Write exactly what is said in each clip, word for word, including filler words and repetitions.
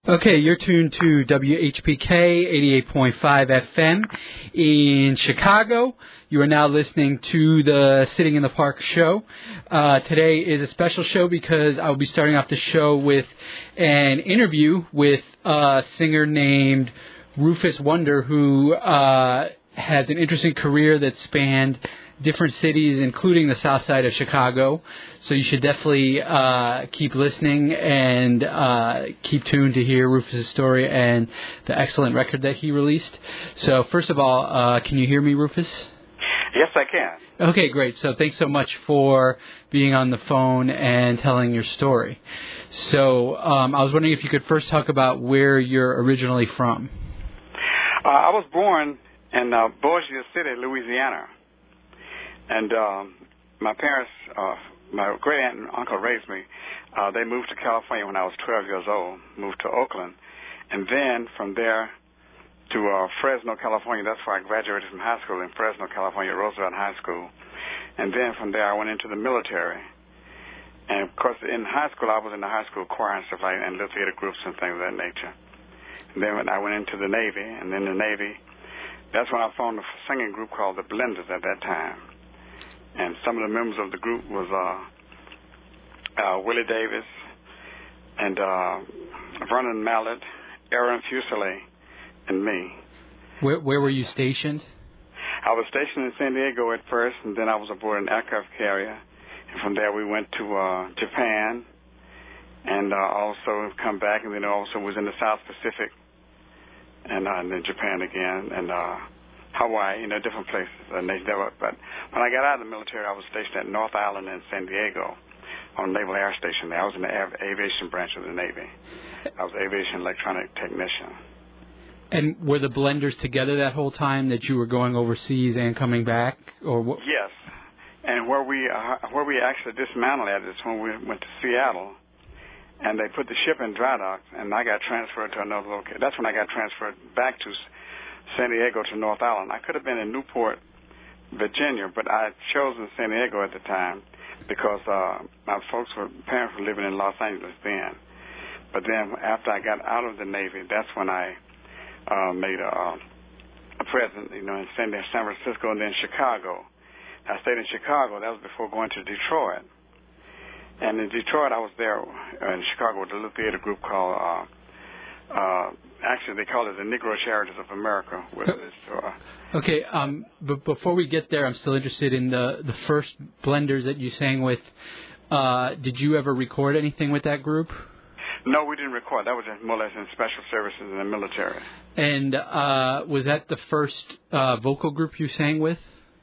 Okay, you're tuned to W H P K eighty-eight point five F M in Chicago. You are now listening to the Sitting in the Park show. Uh, today is a special show because I will be starting off the show with an interview with a singer named Rufus Wonder, who uh, has an interesting career that spanned different cities, including the south side of Chicago. So you should definitely uh, keep listening and uh, keep tuned to hear Rufus' story and the excellent record that he released. So first of all, uh, can you hear me, Rufus? Yes, I can. Okay, great. So thanks so much for being on the phone and telling your story. So um, I was wondering if you could first talk about where you're originally from. Uh, I was born in uh, Bossier City, Louisiana. And um, my parents, uh, my great aunt and uncle raised me. Uh, they moved to California when I was twelve years old, moved to Oakland. And then from there to uh, Fresno, California. That's where I graduated from high school, in Fresno, California, Roosevelt High School. And then from there I went into the military. And, of course, in high school I was in the high school choir and stuff like that, and little theater groups and things of that nature. And then when I went into the Navy, and then the Navy, that's when I formed a singing group called the Blenders at that time. And some of the members of the group was uh, uh, Willie Davis and uh, Vernon Mallett, Aaron Fuseli, and me. Where, where were you stationed? I was stationed in San Diego at first, and then I was aboard an aircraft carrier. And from there we went to uh, Japan, and uh, also come back, and then also was in the South Pacific, and, uh, and then Japan again, and uh, Hawaii, you know, different places. And they, they were, but when I got out of the military, I was stationed at North Island in San Diego on Naval Air Station there. I was in the av- aviation branch of the Navy. I was aviation electronic technician. And were the Blenders together that whole time that you were going overseas and coming back? Or what? Yes. And where we uh, where we actually dismantled at is when we went to Seattle, and they put the ship in dry dock, and I got transferred to another location. That's when I got transferred back to San Diego to North Island. I could have been in Newport, Virginia, but I had chosen San Diego at the time because uh, my folks were parents were living in Los Angeles then. But then after I got out of the Navy, that's when I uh, made a, a present, you know, in San, San Francisco and then Chicago. I stayed in Chicago. That was before going to Detroit. And in Detroit, I was there uh, in Chicago with a little theater group called. Uh, Uh, actually, they call it the Negro Charities of America. With this, uh, okay, um, but before we get there, I'm still interested in the, the first Blenders that you sang with. Uh, did you ever record anything with that group? No, we didn't record. That was more or less in special services in the military. And uh, was that the first uh, vocal group you sang with?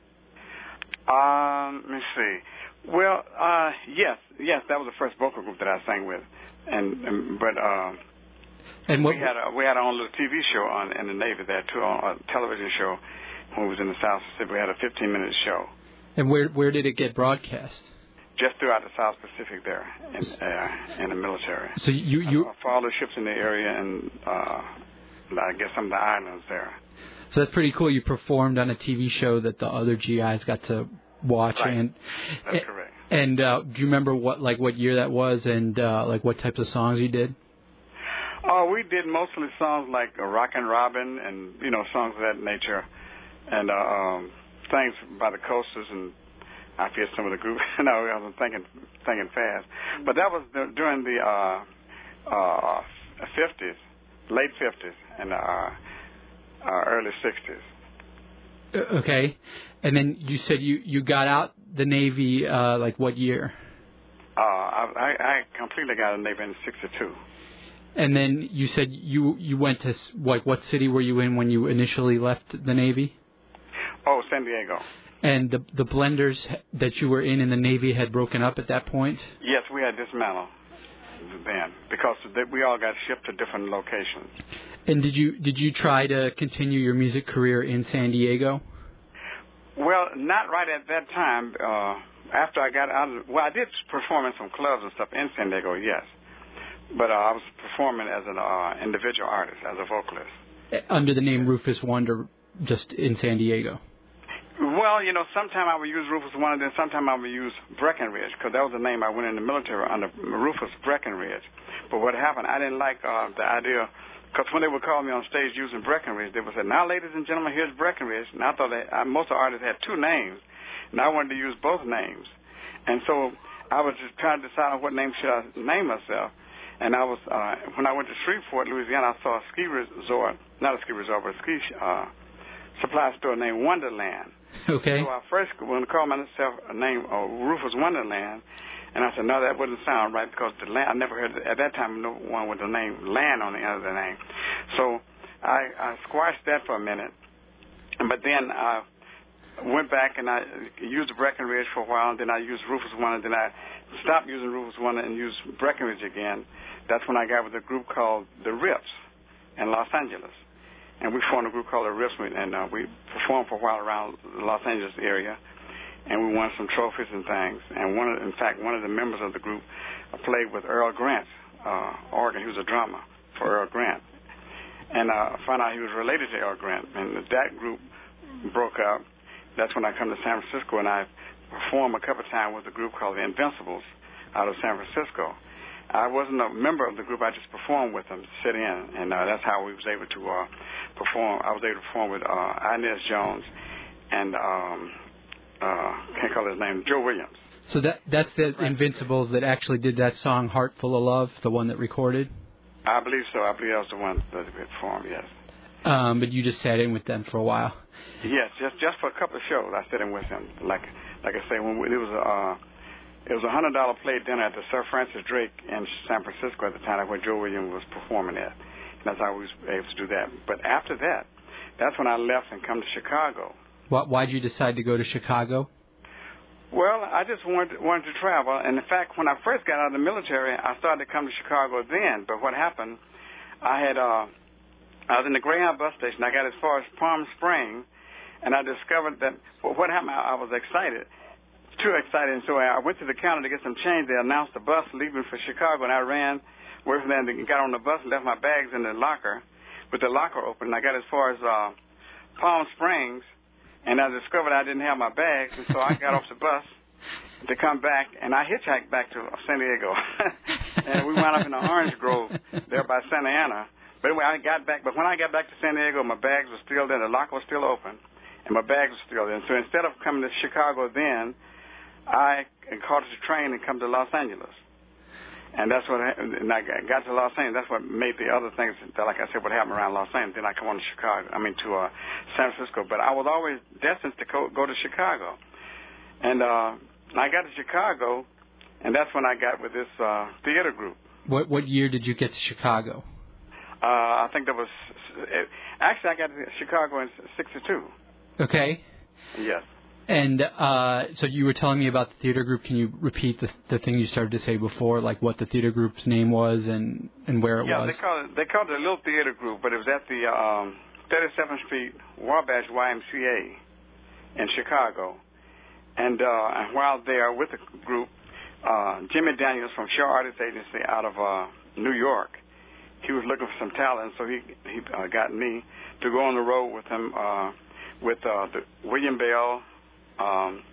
Um, let me see. Well, uh, yes, yes, that was the first vocal group that I sang with. And, and but. Uh, And what, we had a, we had our own little T V show on in the Navy there too, on a television show when we was in the South Pacific. We had a fifteen minute show. And where where did it get broadcast? Just throughout the South Pacific there, in, uh, in the military. So you you uh, for all the ships in the area and uh, I guess some of the islands there. So that's pretty cool. You performed on a T V show that the other G Is got to watch. Right. And that's and, correct. And uh, do you remember what like what year that was and uh, like what types of songs you did? Oh, we did mostly songs like uh, Rockin' Robin and, you know, songs of that nature. And uh, um, things by the Coasters, and I forget some of the group. No, I wasn't thinking, thinking fast. But that was the, during the uh, uh, fifties, late fifties, and uh, uh, early sixties. Okay. And then you said you, you got out the Navy, uh, like what year? Uh, I, I completely got out of the Navy in sixty-two. And then you said you you went to, like, what city were you in when you initially left the Navy? Oh, San Diego. And the the Blenders that you were in in the Navy had broken up at that point? Yes, we had dismantled then because we all got shipped to different locations. And did you did you try to continue your music career in San Diego? Well, not right at that time. Uh, after I got out of, well, I did perform in some clubs and stuff in San Diego, yes. But uh, I was performing as an uh, individual artist, as a vocalist. Under the name Rufus Wonder, just in San Diego? Well, you know, sometime I would use Rufus One, and then sometime I would use Breckenridge, because that was the name I went in the military under, Rufus Breckenridge. But what happened, I didn't like uh, the idea, because when they would call me on stage using Breckenridge, they would say, now, ladies and gentlemen, here's Breckenridge. And I thought that uh, most of the artists had two names, and I wanted to use both names. And so I was just trying to decide on what name should I name myself. And I was, uh, when I went to Shreveport, Louisiana, I saw a ski resort, not a ski resort, but a ski uh, supply store named Wonderland. Okay. So I first wanted to call myself a name, uh, Rufus Wonderland, and I said, no, that wouldn't sound right, because the land, I never heard, at that time, no one with the name Land on the end of the name. So I, I squashed that for a minute, but then I went back and I used Breckenridge for a while, and then I used Rufus One, and then I stopped using Rufus One and used Breckenridge again. That's when I got with a group called the Rips in Los Angeles. And we formed a group called the Rips, and uh, we performed for a while around the Los Angeles area, and we won some trophies and things. And one, of, in fact, one of the members of the group played with Earl Grant's uh, organ. He was a drummer for Earl Grant. And I uh, found out he was related to Earl Grant. And that group broke up. That's when I come to San Francisco, and I performed a couple of times with a group called the Invincibles out of San Francisco. I wasn't a member of the group. I just performed with them, sit in, and uh, that's how we was able to uh, perform. I was able to perform with uh, Inez Jones and um, uh, can't call his name, Joe Williams. So that that's the right. Invincibles that actually did that song "Heart Full of Love," the one that recorded. I believe so. I believe that was the one that performed. Yes. Um, but you just sat in with them for a while. Yes, just just for a couple of shows, I sat in with them. Like like I say, when we, it was a. Uh, It was a hundred dollar plate dinner at the Sir Francis Drake in San Francisco at the time where Joe Williams was performing at. And that's how we was able to do that. But after that, that's when I left and come to Chicago. Why why'd you decide to go to Chicago? Well, I just wanted wanted to travel. And in fact, when I first got out of the military, I started to come to Chicago then. But what happened, I had uh, I was in the Greyhound bus station. I got as far as Palm Springs, and I discovered that well, what happened. I, I was excited. Too excited, and so I went to the counter to get some change. They announced the bus leaving for Chicago, and I ran away from there and got on the bus and left my bags in the locker with the locker open. And I got as far as uh, Palm Springs, and I discovered I didn't have my bags, and so I got off the bus to come back, and I hitchhiked back to San Diego. And we wound up in the orange grove there by Santa Ana. But anyway, I got back, but when I got back to San Diego, my bags were still there, the locker was still open, and my bags were still there. And so instead of coming to Chicago then, I caught a train and come to Los Angeles. And that's what, and I got to Los Angeles. That's what made the other things, that, like I said, what happened around Los Angeles. Then I come on to Chicago, I mean to uh, San Francisco. But I was always destined to go, go to Chicago. And uh, I got to Chicago, and that's when I got with this uh, theater group. What what year did you get to Chicago? Uh, I think that was, actually I got to Chicago in sixty-two. Okay. Yes. And uh, so you were telling me about the theater group. Can you repeat the the thing you started to say before, like what the theater group's name was and, and where it yeah, was? Yeah, they called it they called it a little theater group, but it was at the um, thirty-seventh Street Wabash Y M C A in Chicago. And, uh, and while there with the group, uh, Jimmy Daniels from Shaw Artists Agency out of uh, New York, he was looking for some talent, so he he uh, got me to go on the road with him uh, with uh, the William Bell. Um,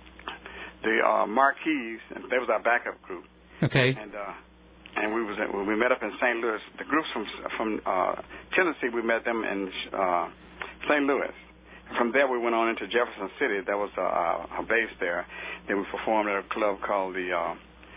the uh, Marquis, and that was our backup group. Okay. And uh, and we was at, we met up in Saint Louis. The groups from from uh, Tennessee, we met them in uh, Saint Louis. From there, we went on into Jefferson City. That was uh, a base there. Then we performed at a club called the uh,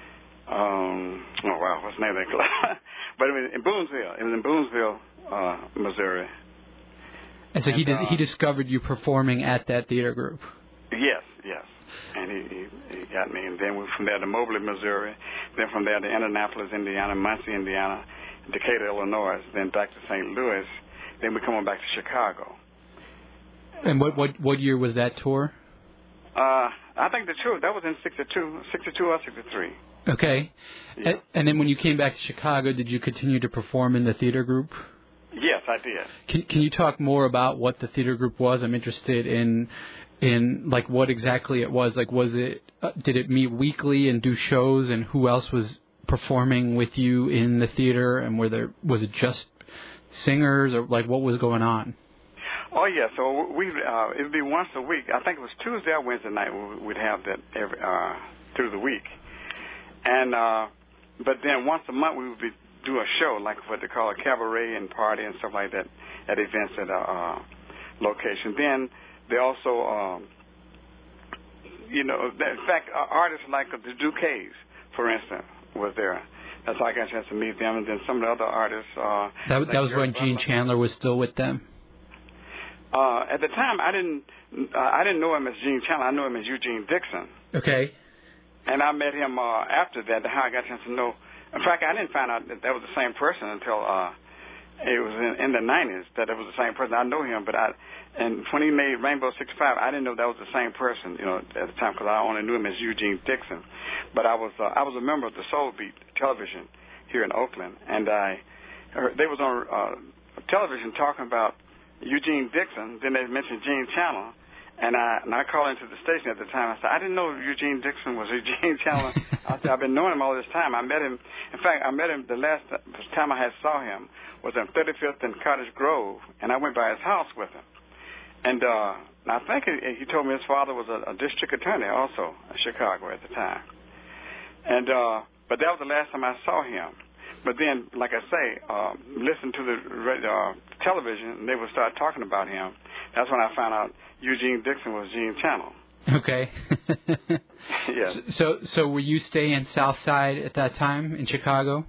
um, oh wow, what's the name of that club? But it was in Boonesville. It was in Boonesville, uh, Missouri. And so and, he did, uh, he discovered you performing at that theater group. Yes, yes. And he, he, he got me. And then we, from there to Mobley, Missouri. Then from there to Indianapolis, Indiana, Muncie, Indiana, Decatur, Illinois. Then back to Saint Louis. Then we come on back to Chicago. And what what, what year was that tour? Uh, I think the tour, that was in sixty-two, sixty-two or sixty-three. Okay. Yeah. And, and then when you came back to Chicago, did you continue to perform in the theater group? Yes, I did. Can Can you talk more about what the theater group was? I'm interested in in like what exactly it was. Like, was it uh, did it meet weekly and do shows, and who else was performing with you in the theater? And were there was it just singers, or like what was going on? Oh yeah, so we uh, it would be once a week. I think it was Tuesday or Wednesday night we'd have that every uh, through the week, and uh, but then once a month we would be, do a show like what they call a cabaret and party and stuff like that at events at a uh, location. Then they also, um, you know, in fact, uh, artists like the Duquesnes, for instance, was there. That's how I got a chance to meet them, and then some of the other artists. Uh, that like that was Jerry when Gene Butler. Chandler was still with them. Uh, at the time, I didn't uh, I didn't know him as Gene Chandler. I knew him as Eugene Dixon. Okay. And I met him uh, after that. How I got a chance to know. In fact, I didn't find out that that was the same person until uh, it was in, in the nineties that it was the same person. I know him, but I and when he made Rainbow sixty-five, I didn't know that was the same person. You know, at the time because I only knew him as Eugene Dixon. But I was uh, I was a member of the Soul Beat television here in Oakland, and I heard, they was on uh, television talking about Eugene Dixon. Then they mentioned Gene Chandler, and I and I called into the station at the time. I said, I didn't know Eugene Dixon was Eugene Chandler. I said, I've been knowing him all this time. I met him. In fact, I met him the last time I had saw him was on thirty-fifth and Cottage Grove, and I went by his house with him. And uh, I think he, he told me his father was a, a district attorney also in Chicago at the time. And uh, but that was the last time I saw him. But then, like I say, uh, listen to the uh, television, and they would start talking about him. That's when I found out Eugene Dixon was Gene Chandler. Okay. Yes. So, so were you staying South Side at that time in Chicago?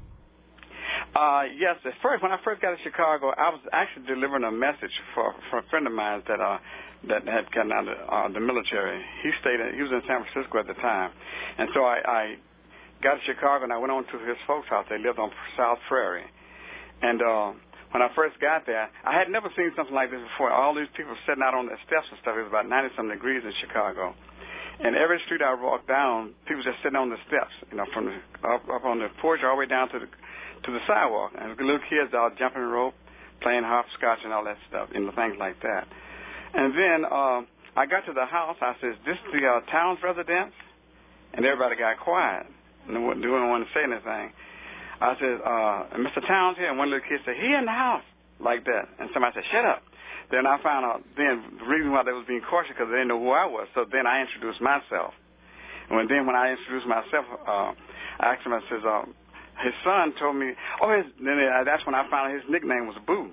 Uh, yes. At first, when I first got to Chicago, I was actually delivering a message for, for a friend of mine that uh, that had gotten out of uh, the military. He stayed. In, he was in San Francisco at the time, and so I. I got to Chicago, and I went on to his folks' house. They lived on South Prairie. And uh, when I first got there, I had never seen something like this before. All these people sitting out on the steps and stuff. It was about ninety-some degrees in Chicago. And every street I walked down, people just sitting on the steps, you know, from the, up, up on the porch all the way down to the to the sidewalk. And the little kids out jumping rope, playing hopscotch and all that stuff, you know, things like that. And then uh, I got to the house. I said, this is the uh, town's residence? And everybody got quiet. And they didn't want to say anything. I said, uh, Mister Towns here, and one little kid said, he in the house, like that. And somebody said, shut up. Then I found out, then the reason why they was being cautious, because they didn't know who I was. So then I introduced myself. And when, then when I introduced myself, uh, I asked him, I says, uh, his son told me, oh, his, then they, that's when I found out his nickname was Boo.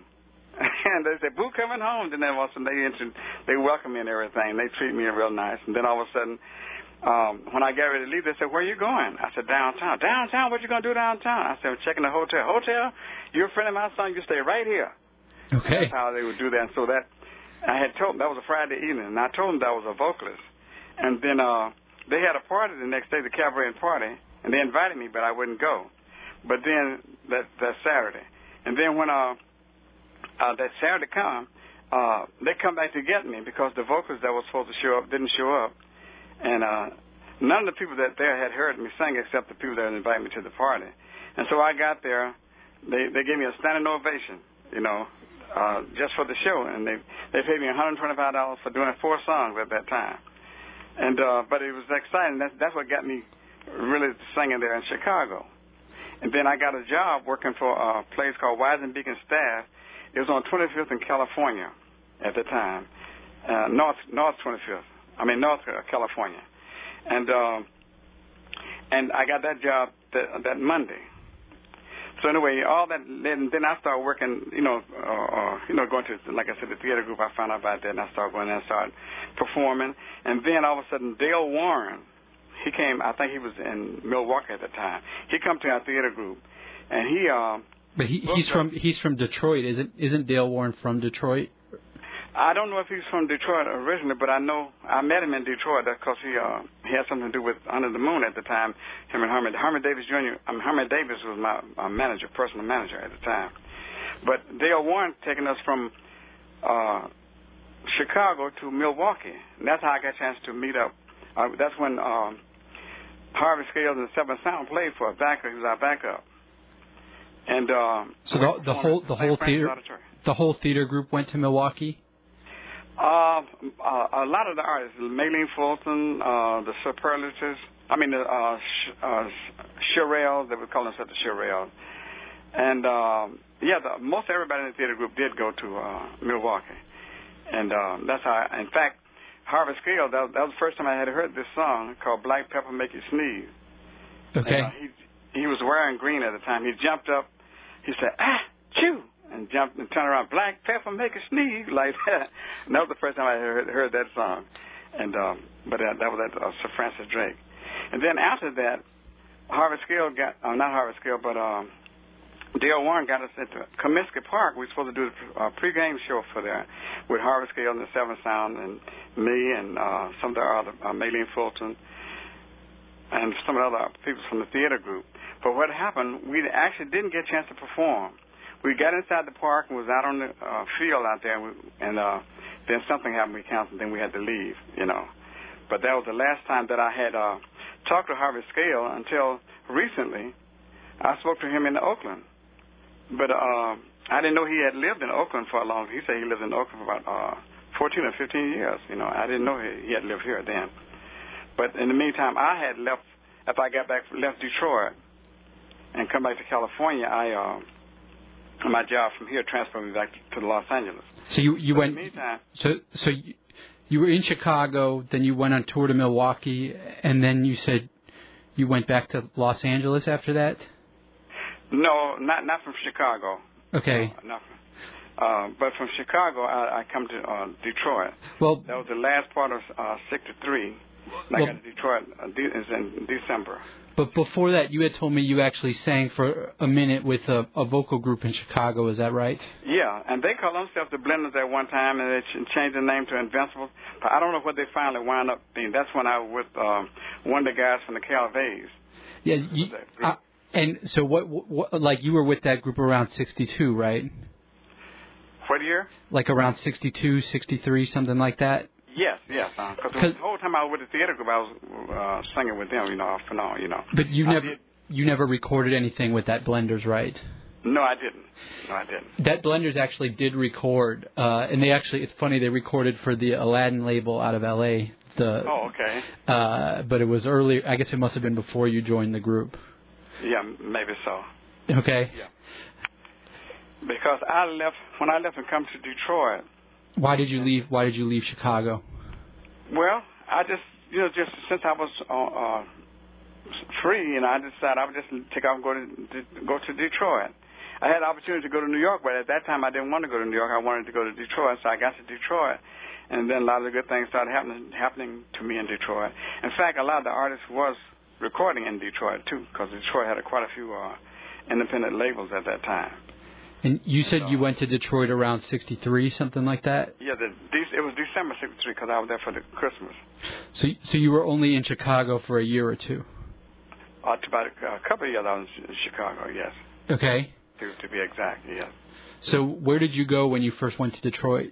And they said, Boo coming home. Then all of a sudden they, they welcomed me and everything. They treat me real nice. And then all of a sudden, Um, when I got ready to leave, they said, where are you going? I said, downtown. Downtown? What you going to do downtown? I said, I'm checking the hotel. Hotel? You're a friend of my son. You stay right here. Okay. That's how they would do that. And so that, I had told them, that was a Friday evening, and I told them that I was a vocalist. And then uh, they had a party the next day, the cabaret party, and they invited me, but I wouldn't go. But then, that, that Saturday. And then when uh, uh, that Saturday come, uh, they come back to get me because the vocalist that was supposed to show up didn't show up. And uh, none of the people that there had heard me sing except the people that had invited me to the party. And so I got there. They they gave me a standing ovation, you know, uh, just for the show. And they, they paid me one hundred twenty-five dollars for doing four songs at that time. And uh, but it was exciting. That's, that's what got me really singing there in Chicago. And then I got a job working for a place called Wise and Beacon Staff. It was on twenty-fifth in California at the time, uh, North North twenty-fifth. I mean, North California. And uh, and I got that job that, that Monday. So anyway, all that, then, then I started working, you know, uh, uh, you know, going to, like I said, the theater group. I found out about that, and I started going there and started performing. And then all of a sudden, Dale Warren, he came, I think he was in Milwaukee at the time. He come to our theater group, and he... Uh, but he, he's from he's from Detroit, isn't isn't Dale Warren from Detroit? I don't know if he's from Detroit originally, but I know I met him in Detroit because he uh, he had something to do with Under the Moon at the time. Him and Herman Herman Davis Junior I mean, Herman Davis was my, my manager, personal manager at the time. But Dale Warren taking us from uh, Chicago to Milwaukee, and that's how I got a chance to meet up. Uh, that's when um, Harvey Scales and the Seventh Sound played for us. Backup, he was our backup. And uh, so the, the whole the whole theater the whole theater group went to Milwaukee. Uh, uh, a lot of the artists, Maylene Fulton, uh, the Superlatives, I mean, the uh, sh- uh, Shirelles, they would call themselves the Shirelles. And, uh, yeah, the, most everybody in the theater group did go to uh, Milwaukee. And um, that's how, I, in fact, Harvey Scale, that, that was the first time I had heard this song called Black Pepper Make You Sneeze. Okay. And, uh, he, he was wearing green at the time. He jumped up, he said, ah, chew, and jumped and turned around, Black Pepper Make You Sneeze, like that. And that was the first time I heard, heard that song. And um, But uh, that was at uh, Sir Francis Drake. And then after that, Harvey Scale got, uh, not Harvey Scale, but um, Dale Warren got us into Comiskey Park. We were supposed to do a uh, pregame show for there with Harvey Scale and the Seven Sound and me and uh, some of the other, uh, Maylene Fulton and some of the other people from the theater group. But what happened, we actually didn't get a chance to perform. We got inside the park and was out on the uh, field out there, and, we, and uh, then something happened. We canceled, then we had to leave, you know. But that was the last time that I had uh, talked to Harvey Scale until recently. I spoke to him in Oakland. But uh, I didn't know he had lived in Oakland for a long time. He said he lived in Oakland for about uh, fourteen or fifteen years. You know, I didn't know he, he had lived here then. But in the meantime, I had left, after I got back, left Detroit and come back to California, I, uh, my job from here transferred me back to, to Los Angeles. So you, you but went, in the meantime, so, so you, you were in Chicago, then you went on tour to Milwaukee, and then you said you went back to Los Angeles after that? No, not not from Chicago. Okay. No, not from, uh, but from Chicago, I, I come to uh, Detroit. Well, that was the last part of uh, sixty-three. Like well, I got to Detroit uh, de- is in December. But before that, you had told me you actually sang for a minute with a, a vocal group in Chicago. Is that right? Yeah, and they called themselves the Blenders at one time, and they changed the name to Invincible. But I don't know what they finally wound up being. That's when I was with um, one of the guys from the Calvays. Yeah. You, uh, and so what, what? Like you were with that group around sixty-two, right? What year? Like around sixty-two, sixty-three, something like that. Yes, yes. Because uh, the whole time I was with the theater group, I was uh, singing with them, you know, off and on, you know. But you I never, did. you never recorded anything with that Blenders, right? No, I didn't. No, I didn't. That Blenders actually did record, uh, and they actually, it's funny, they recorded for the Aladdin label out of L A. The, oh, okay. Uh, but it was early. I guess it must have been before you joined the group. Yeah, maybe so. Okay. Yeah. Because I left when I left and come to Detroit. Why did you leave? Why did you leave Chicago? Well, I just you know just since I was uh, uh, free, and I decided I would just take off and go to, to go to Detroit. I had the opportunity to go to New York, but at that time I didn't want to go to New York. I wanted to go to Detroit, so I got to Detroit, and then a lot of the good things started happening happening to me in Detroit. In fact, a lot of the artists was recording in Detroit too, because Detroit had a, quite a few uh, independent labels at that time. And you said so, you went to Detroit around sixty-three, something like that? Yeah, the, it was December sixty-three because I was there for the Christmas. So so you were only in Chicago for a year or two? Uh, to about a, a couple of years I was in Chicago, yes. Okay. To, to be exact, yes. So where did you go when you first went to Detroit?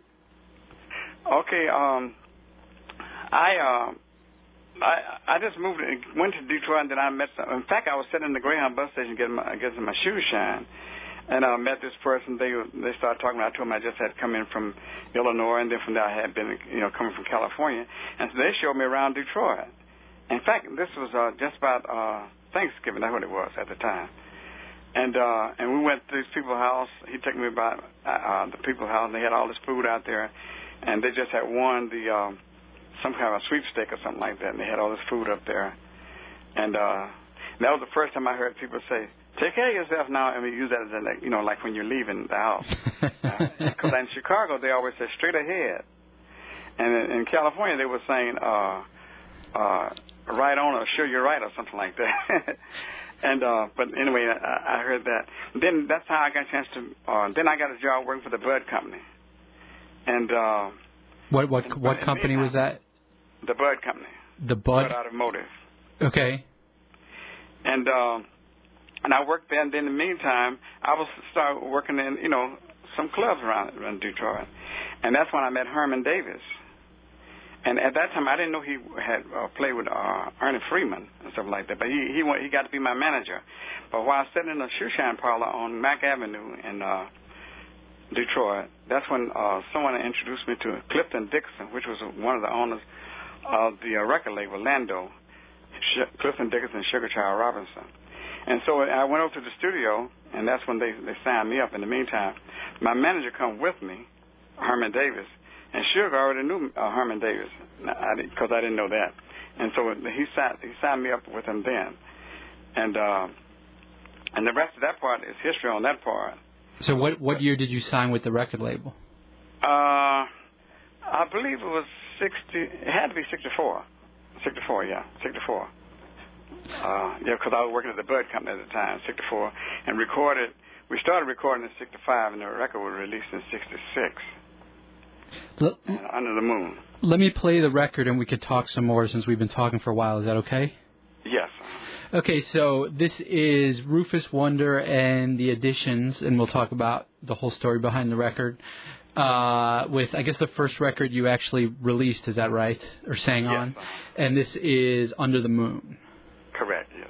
Okay, um, I, uh, I I just moved, went to Detroit, and then I met some, in fact, I was sitting in the Greyhound bus station getting my, getting my shoes shined. And I met this person. They they started talking. I told them I just had come in from Illinois, and then from there I had been, you know, coming from California. And so they showed me around Detroit. In fact, this was uh, just about uh, Thanksgiving. That's what it was at the time. And uh, and we went to this people's house. He took me about uh, the people's house, and they had all this food out there. And they just had won the um, some kind of a sweepstake or something like that. And they had all this food up there. And uh, that was the first time I heard people say, "Take care of yourself now," and we use that as a, you know, like when you're leaving the house. Because uh, in Chicago, they always say straight ahead. And in, in California, they were saying, uh, uh, right on or sure you're right or something like that. and uh, But anyway, I, I heard that. Then that's how I got a chance to, uh, then I got a job working for the Bud Company. And uh, What what and, what company was that? The Bud Company. The Bud? Bud Automotive. Okay. And... Uh, And I worked there, and then in the meantime, I was started working in, you know, some clubs around, around Detroit. And that's when I met Herman Davis. And at that time, I didn't know he had uh, played with uh, Ernie Freeman and stuff like that. But he he went, he got to be my manager. But while I was sitting in a shoe shine parlor on Mack Avenue in uh, Detroit, that's when uh, someone introduced me to Clifton Dixon, which was one of the owners of the uh, record label, Lando, Sh- Clifton Dixon and Sugar Child Robinson. And so I went over to the studio, and that's when they, they signed me up. In the meantime, my manager come with me, Herman Davis, And Sugar already knew uh, Herman Davis, because I, I didn't know that. And so he signed, he signed me up with him then. And uh, and the rest of that part is history on that part. So what what year did you sign with the record label? Uh, I believe it was sixty. It had to be sixty-four. sixty-four, yeah, sixty-four. Uh, yeah, because I was working at the Bud Company at the time, sixty-four, and recorded. We started recording in sixty-five, and the record was released in sixty-six. L- Under the Moon. Let me play the record, and we could talk some more since we've been talking for a while. Is that okay? Yes. Okay, so this is Rufus Wonder and the Additions, and we'll talk about the whole story behind the record. Uh, with, I guess, the first record you actually released, is that right? Or sang yes. on? And this is Under the Moon. Correct, yes.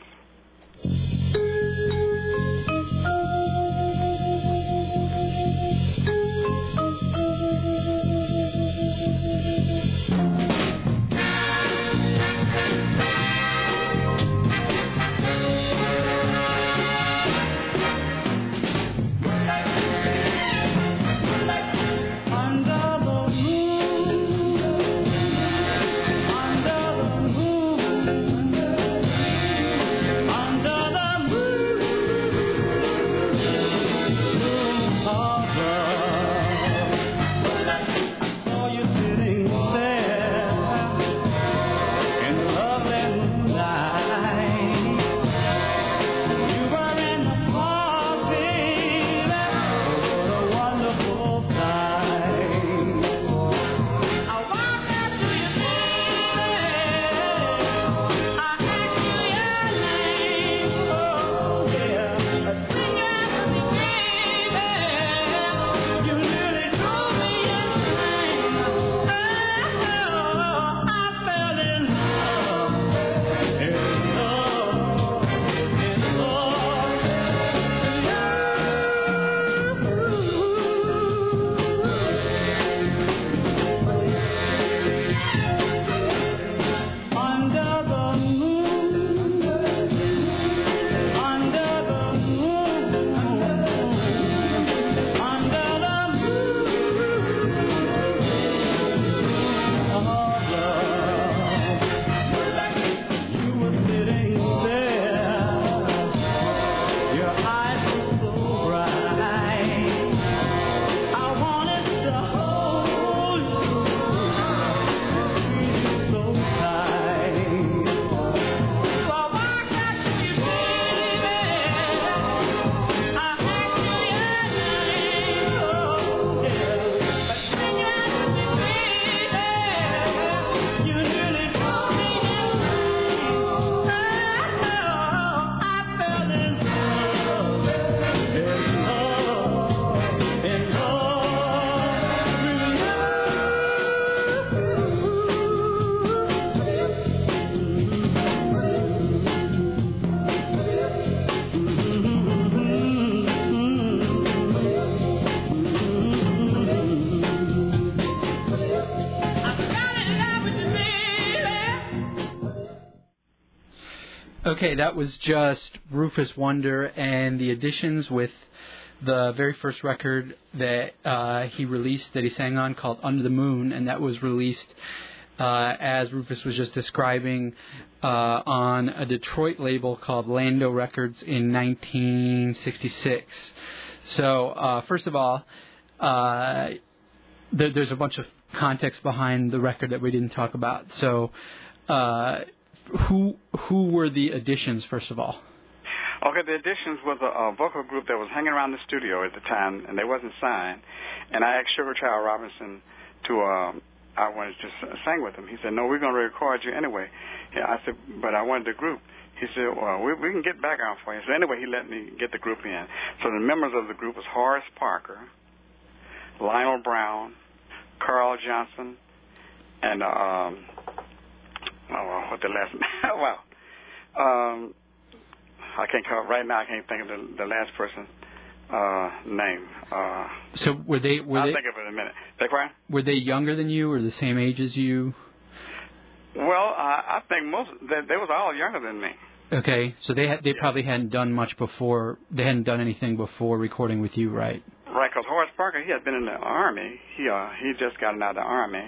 Okay, that was just Rufus Wonder and the Additions with the very first record that uh, he released that he sang on called Under the Moon, and that was released, uh, as Rufus was just describing, uh, on a Detroit label called Lando Records in nineteen sixty-six. So, uh, first of all, uh, there, there's a bunch of context behind the record that we didn't talk about. So, uh, who who were the Additions, first of all? Okay, the Additions was a, a vocal group that was hanging around the studio at the time, and they wasn't signed. And I asked Sugar Child Robinson to, um, I wanted to sing with him. He said, no, we're going to record you anyway. Yeah, I said, but I wanted the group. He said, well, we, we can get back on for you. So anyway, he let me get the group in. So the members of the group was Horace Parker, Lionel Brown, Carl Johnson, and, um, oh, what the last, well, um, I can't call right now. I can't think of the, the last person's uh, name. Uh, so were they? Were I'll they, think of it in a minute. They Brian? Were they younger than you, or the same age as you? Well, uh, I think most they, they was all younger than me. Okay, so they had, they yeah. probably hadn't done much before. They hadn't done anything before recording with you, right? Right, because Horace Parker. He had been in the Army. He uh, he just gotten out of the Army.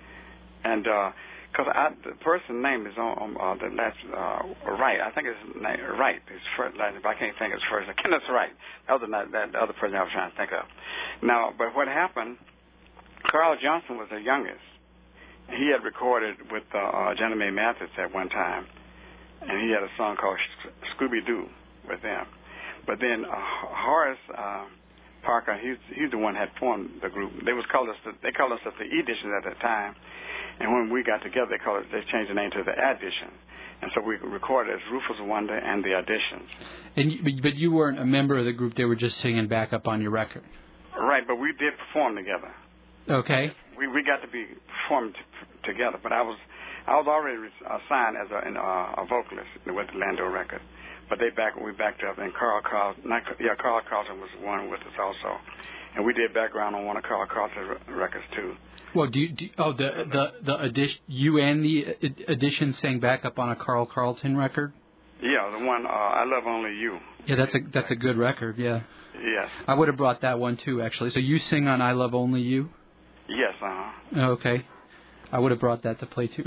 And because uh, the person's name is on, on uh, the last, uh, Wright. I think it's name, Wright. His first last name, but I can't think of his first name. Kenneth Wright. That was the, that, the other person I was trying to think of. Now, but what happened, Carl Johnson was the youngest. He had recorded with uh, Johnny May Mathis at one time, and he had a song called Scooby-Doo with them. But then uh, Horace uh, Parker, he's he's the one that had formed the group. They was called us the, they called us the Editions at that time, and when we got together, they called it they changed the name to the Addition, and so we recorded as Rufus Wonder and the Additions. And you, but you weren't a member of the group; they were just singing back up on your record. Right, but we did perform together. Okay. We we got to be performed t- together, but I was I was already assigned as a, an, uh, a vocalist with the Lando record. But they back we backed up, and Carl Carlson, not, yeah, Carl Carlson was one with us also, and we did background on one of Carl Carlson's records too. Well, do you, do, oh the the the addition you and the Addition sang back up on a Carl Carlton record? Yeah, the one uh, I Love Only You. Yeah, that's a that's a good record. Yeah. Yes. I would have brought that one too, actually. So you sing on I Love Only You? Yes. Uh huh. Okay. I would have brought that to play too.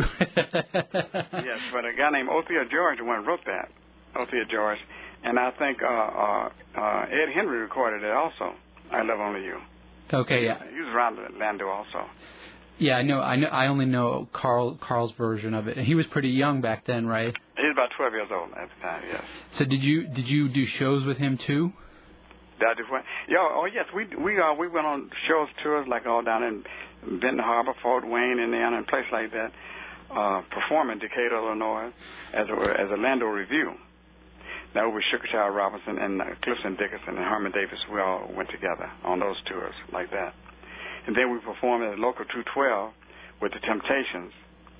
Yes, but a guy named Othea George, the one who wrote that. Othea George, and I think uh, uh, uh, Ed Henry recorded it also. I Love Only You. Okay, yeah. He was around Lando also. Yeah, I know. I know. I only know Carl Carl's version of it, and he was pretty young back then, right? He was about twelve years old at the time. Yes. So did you did you do shows with him too? Did I do what? Yeah. Oh yes. We we uh, we went on shows tours like all down in Benton Harbor, Fort Wayne, Indiana, and places like that. Uh, performing Decatur, Illinois, as a as a Lando Review. That was Sugar Child Robinson and uh, Clifton Dickinson and Herman Davis. We all went together on those tours like that. And then we performed at Local two twelve with the Temptations.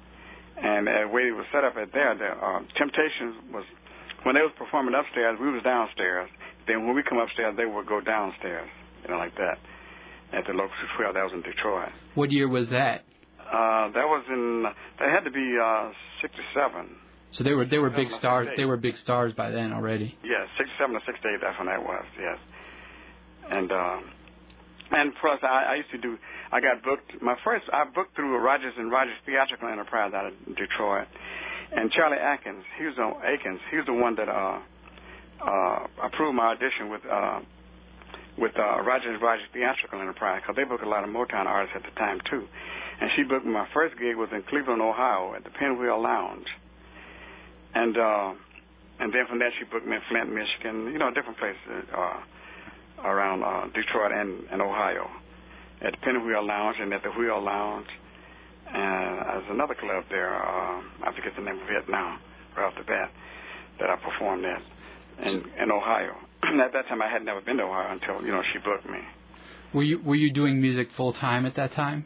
And the way it was set up at there, the uh, Temptations was, when they was performing upstairs, we was downstairs. Then when we come upstairs, they would go downstairs, you know, like that. At the Local two twelve, that was in Detroit. What year was that? Uh, that was in, that had to be uh, sixty-seven. So they were they were big stars. They were big stars by then already. Yeah, sixty-seven or sixty-eight. That's when that was. Yes. And uh, and plus, I, I used to do. I got booked. My first, I booked through Rogers and Rogers Theatrical Enterprise out of Detroit. And Charlie Atkins, he was on Akins. He was the one that uh, uh, approved my audition with uh, with uh, Rogers and Rogers Theatrical Enterprise, because they booked a lot of Motown artists at the time too. And she booked me. My first gig was in Cleveland, Ohio, at the Pinwheel Lounge. And uh, and then from there she booked me in Flint, Michigan, you know, different places uh, around uh, Detroit and, and Ohio, at the Pinwheel Lounge and at the Wheel Lounge. And there's another club there, uh, I forget the name of it now, right off the bat, that I performed at in, in Ohio. At that time I had never been to Ohio until, you know, she booked me. Were you were you doing music full time at that time?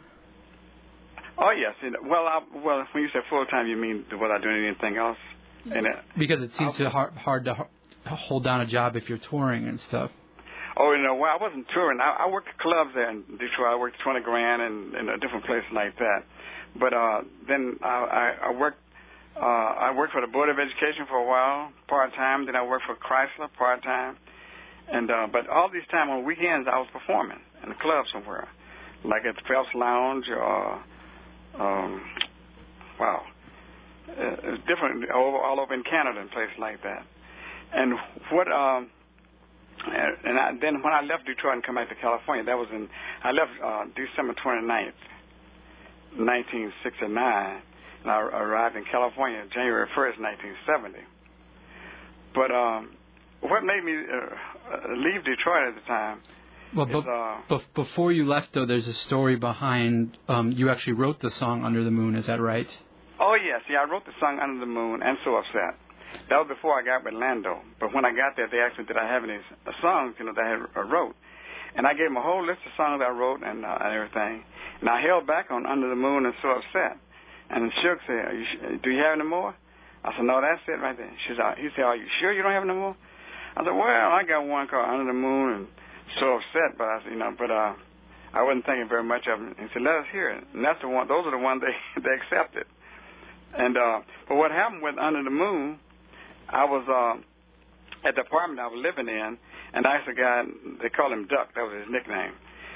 Oh yes. Well, I, well, when you say full time, you mean was I doing anything else? And it, because it seems to hard, hard to hold down a job if you're touring and stuff. Oh, you know, well, I wasn't touring. I, I worked at clubs there in Detroit. I worked twenty grand and in a different places like that. But uh, then I, I, I worked. Uh, I worked for the Board of Education for a while, part time. Then I worked for Chrysler, part time. And uh, but all these time on weekends, I was performing in a club somewhere, like at the Phelps Lounge or um, wow. Uh, different all, all over in Canada and places like that. And what um and I, then when I left Detroit and come back to California, that was in I left uh, December twenty-ninth, nineteen sixty-nine, and I arrived in California January first, nineteen seventy. But um, what made me uh, leave Detroit at the time? Well, is, but, uh, but before you left, though, there's a story behind. Um, you actually wrote the song "Under the Moon." Is that right? Oh, yes. Yeah, I wrote the song Under the Moon and So Upset. That was before I got with Lando. But when I got there, they asked me, did I have any songs, you know, that I had wrote. And I gave them a whole list of songs I wrote and, uh, and everything. And I held back on Under the Moon and So Upset. And Shook said, Are you sh- do you have any more? I said, no, that's it right there. She said, he said, are you sure you don't have any more? I said, well, I got one called Under the Moon and So Upset, but I said, you know, but uh, I wasn't thinking very much of it. He said, let us hear it. And that's the one, those are the ones they, they accepted. And uh, but what happened with Under the Moon, I was uh, at the apartment I was living in, and I asked a guy, they called him Duck, that was his nickname.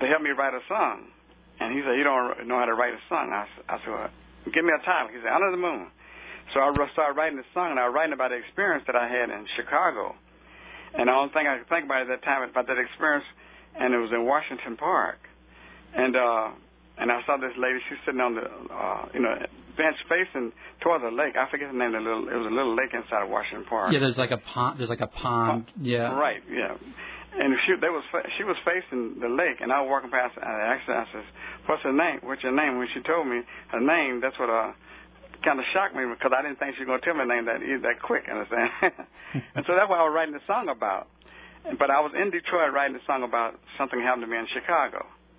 to help me write a song. And he said, you don't know how to write a song. I, I said, well, give me a title. He said, Under the Moon. So I started writing the song, and I was writing about the experience that I had in Chicago. And the only thing I could think about at that time was about that experience, and it was in Washington Park. And uh, and I saw this lady, she was sitting on the, uh, you know, bench facing toward the lake. I forget the name of the little, it was a little lake inside of Washington Park. Yeah, there's like a pond, there's like a pond, uh, yeah. Right, yeah. And she, they was, she was facing the lake, and I was walking past, and I asked her, I said, what's her name? What's your name? When she told me her name, that's what uh, kind of shocked me, because I didn't think she was going to tell me her name that that quick, understand? And so that's what I was writing the song about. But I was in Detroit writing the song about something happened to me in Chicago.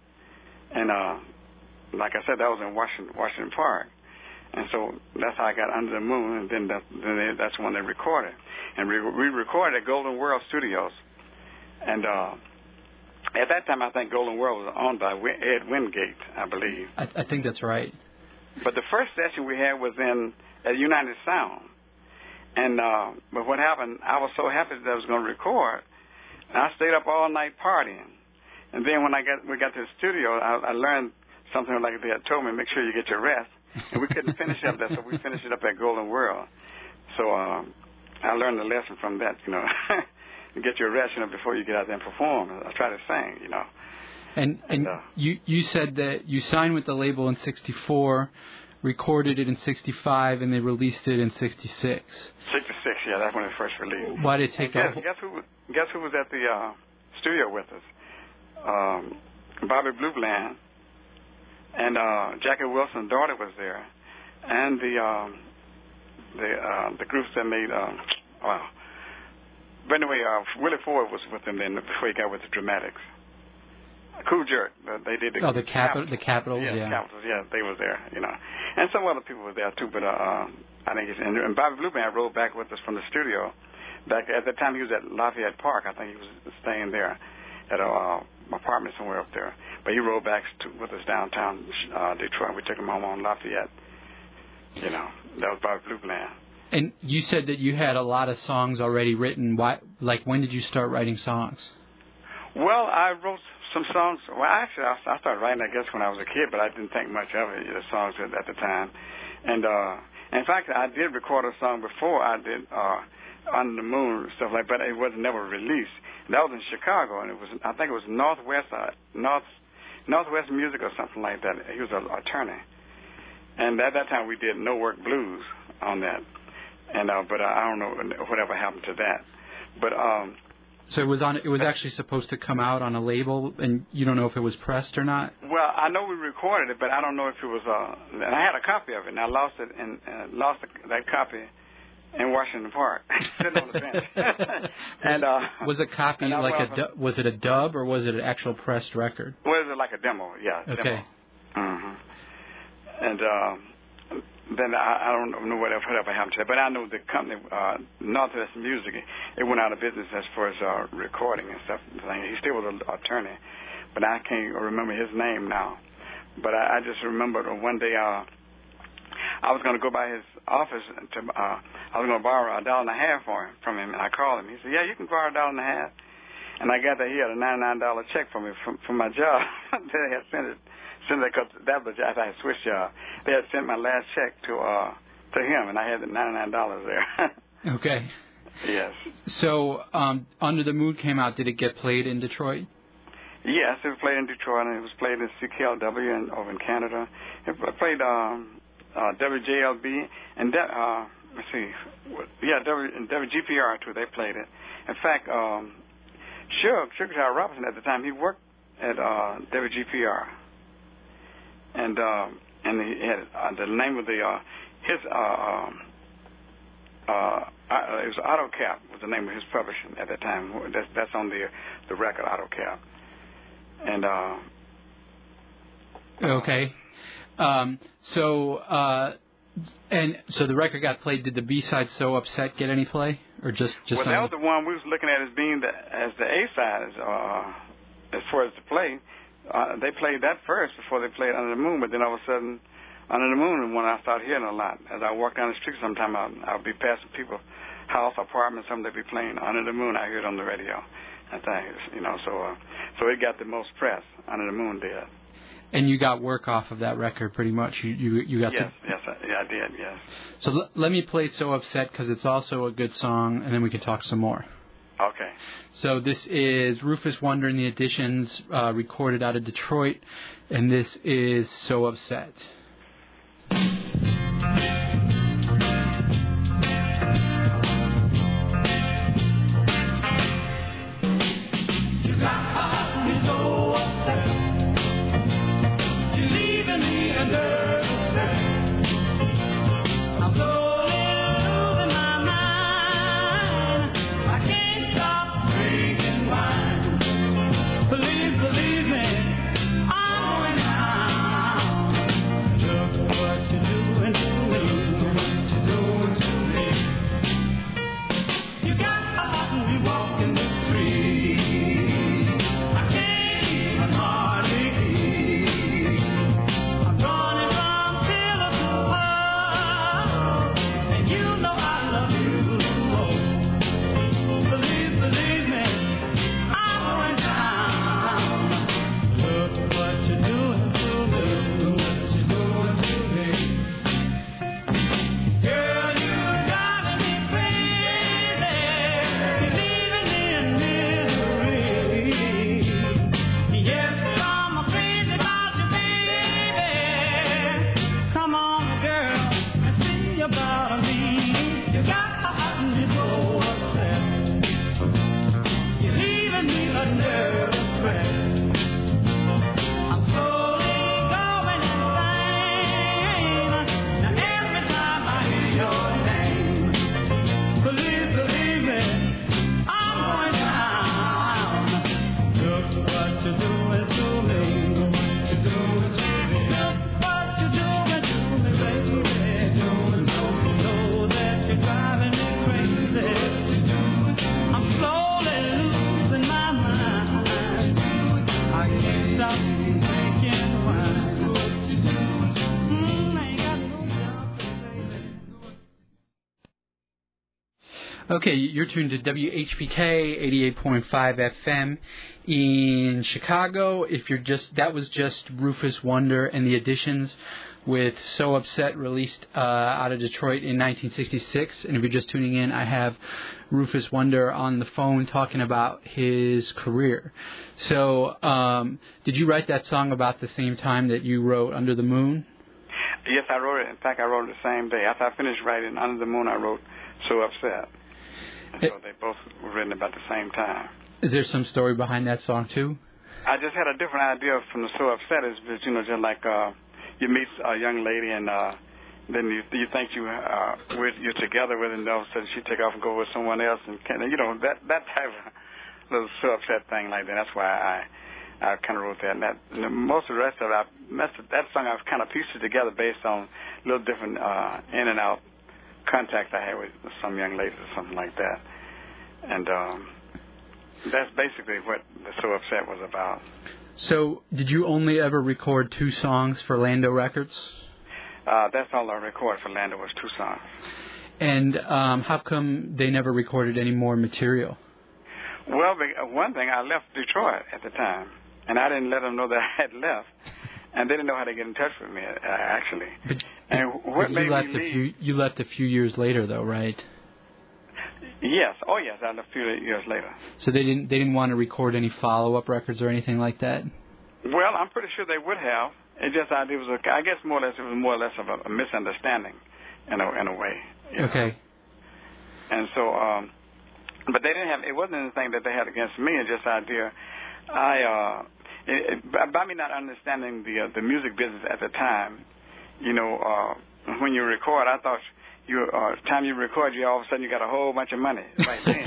And uh, like I said, that was in Washington, Washington Park. And so that's how I got Under the Moon, and then, that, then they, that's when they recorded. And we, we recorded at Golden World Studios. And uh, at that time, I think Golden World was owned by Ed Wingate, I believe. I, I think that's right. But the first session we had was in at United Sound. And uh, but what happened, I was so happy that I was going to record, and I stayed up all night partying. And then when I got we got to the studio, I, I learned something like they had told me, make sure you get your rest. And we couldn't finish up that, so we finished it up at Golden World. So uh, I learned a lesson from that, you know. Get your rest, you know, before you get out there and perform. I try to sing, you know. And and, and uh, you you said that you signed with the label in sixty-four, recorded it in sixty-five, and they released it in sixty-six. sixty-six, yeah, that's when it first released. Why did it take guess, a... guess who guess who was at the uh, studio with us? Um, Bobby Blue Bland and uh, Jackie Wilson's daughter was there, and the um, the uh, the groups that made um, wow. But anyway, uh, Willie Ford was with them then before he got with the Dramatics. Cool Jerk, uh, they did the oh the capital the Capitals, yeah, yeah, the Capitals, yeah, they was there, you know, and some other people were there too. But uh, uh, I think it's and, and Bobby Blue Band rode back with us from the studio. Back at that time, he was at Lafayette Park. I think he was staying there at a uh, apartment somewhere up there. But he rode back to, with us downtown uh, Detroit. We took him home on Lafayette. You know, that was Bobby Blue Band. And you said that you had a lot of songs already written. Why? Like, when did you start writing songs? Well, I wrote some songs. Well, actually, I started writing, I guess, when I was a kid, but I didn't think much of it, the songs at, at the time. And uh, in fact, I did record a song before I did uh, Under the Moon and stuff like that, but it was never released. That was in Chicago, and it was, I think it was Northwest, uh, North, Northwest Music or something like that. He was an attorney. And at that time, we did No Work Blues on that. And uh, but uh, I don't know whatever happened to that. But um, so it was on. It was actually supposed to come out on a label, and you don't know if it was pressed or not. Well, I know we recorded it, but I don't know if it was. Uh, and I had a copy of it, and I lost it, and uh, lost the, that copy in Washington Park, sitting on the bench. and uh, was a copy like a du- was it a dub or was it an actual pressed record? Was it like a demo? Yeah. Okay. Demo. Mm-hmm. And. Uh, Then I, I don't know whatever, whatever happened to it, but I know the company, uh, Northwest Music, it went out of business as far as uh, recording and stuff. He still was an attorney, but I can't remember his name now. But I, I just remember one day uh, I was going to go by his office to, uh, I was going to borrow a dollar and a half for him, from him, and I called him. He said, "Yeah, you can borrow a dollar and a half." And I got that he had a ninety-nine dollar check for me from, from my job. They had sent it. Since because that was after I had switched job, they had sent my last check to uh to him, and I had the ninety nine dollars there. Okay. Yes. So, um, Under the Moon came out. Did it get played in Detroit? Yes, it was played in Detroit, and it was played in C K L W and over in Canada. It played um, uh, W J L B and de- uh, let's see, yeah, W and W G P R too. They played it. In fact, um, Sugar Sugar Ray Robinson at the time, he worked at uh, W G P R. And uh, and he had uh, the name of the uh, his uh, um, uh, it was AutoCap was the name of his publishing at that time. That's that's on the the record AutoCap. And uh, okay, um, so uh, and so the record got played. Did the B side "So Upset" get any play, or just just? Well, that was the one we was looking at as being the as the A side as uh, as far as the play. Uh, they played that first before they played Under the Moon, but then all of a sudden, Under the Moon is when I started hearing a lot. As I walk down the street sometime, I'll, I'll be passing people, house, apartments, something they'd be playing Under the Moon. I hear it on the radio. I think, you know, so uh, so it got the most press. Under the Moon did. And you got work off of that record, pretty much. You you, you got yes, to... yes, I, yeah, I did, yes. So l- let me play So Upset, because it's also a good song, and then we can talk some more. Okay. So this is Rufus Wonder and the Additions, uh, recorded out of Detroit, and this is So Upset. Okay, you're tuned to W H P K eighty-eight point five F M in Chicago. If you're just that was just Rufus Wonder and the Additions with So Upset, released uh, out of Detroit in nineteen sixty-six. And if you're just tuning in, I have Rufus Wonder on the phone talking about his career. So, um, did you write that song about the same time that you wrote Under the Moon? Yes, I wrote it. In fact, I wrote it the same day. After I finished writing Under the Moon, I wrote So Upset. And so they both were written about the same time. Is there some story behind that song, too? I just had a different idea from the So Upset. Is that, you know, just like uh, you meet a young lady and uh, then you you think you, uh, with, you're together with her, and all of a sudden she take off and go with someone else. And, kind of, you know, that, that type of little So Upset thing like that. That's why I I kind of wrote that. And that and most of the rest of it, I, most of that song I've kind of pieced it together based on little different uh, in and out contact I had with some young ladies or something like that. And um, that's basically what the So Upset was about. So did you only ever record two songs for Lando Records? Uh, that's all I recorded for Lando was two songs. And um, how come they never recorded any more material? Well, one thing, I left Detroit at the time, and I didn't let them know that I had left. And they didn't know how to get in touch with me, uh, actually. But, and what but made you left me a leave? few. You left a few years later, though, right? Yes. Oh, yes. I left a few years later. So they didn't. They didn't want to record any follow-up records or anything like that. Well, I'm pretty sure they would have. It just I it was a, I guess more or less it was more or less of a, a misunderstanding, in a in a way. You okay. know? And so, um, but they didn't have. It wasn't anything that they had against me. It's just the idea. I. Uh, It, it, by me not understanding the uh, the music business at the time, you know, uh, when you record, I thought you uh, time you record, you all of a sudden you got a whole bunch of money right then.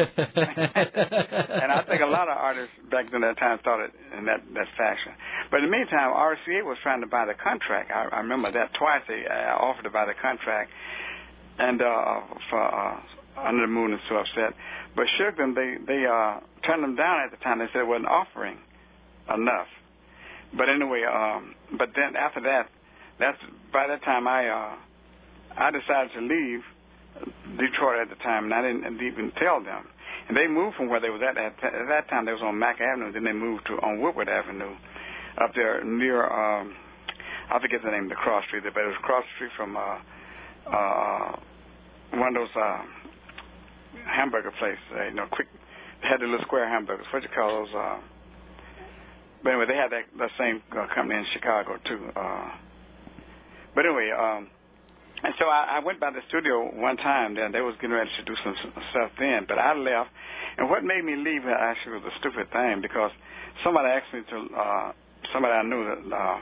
And I think a lot of artists back then at that time thought it in that, that fashion. But in the meantime, R C A was trying to buy the contract. I, I remember that twice they uh, offered to buy the contract, and uh, for uh, Under the Moon and So Upset. But shook them. They they uh, turned them down at the time. They said it wasn't offering enough. But anyway, um, but then after that, that's by that time I uh, I decided to leave Detroit at the time, and I didn't even tell them. And they moved from where they was at. At, at that time, they was on Mack Avenue. Then they moved to on Woodward Avenue, up there near, um, I forget the name of the cross street there, but it was across the street from uh, uh, one of those uh, hamburger places, uh, you know, quick, they had the little square hamburgers. What you call those? Uh, but anyway, they had that, that same uh, company in Chicago, too. Uh, but anyway, um, and so I, I went by the studio one time there. They was getting ready to do some stuff then, but I left. And what made me leave actually was a stupid thing, because somebody asked me to, uh, somebody I knew that uh,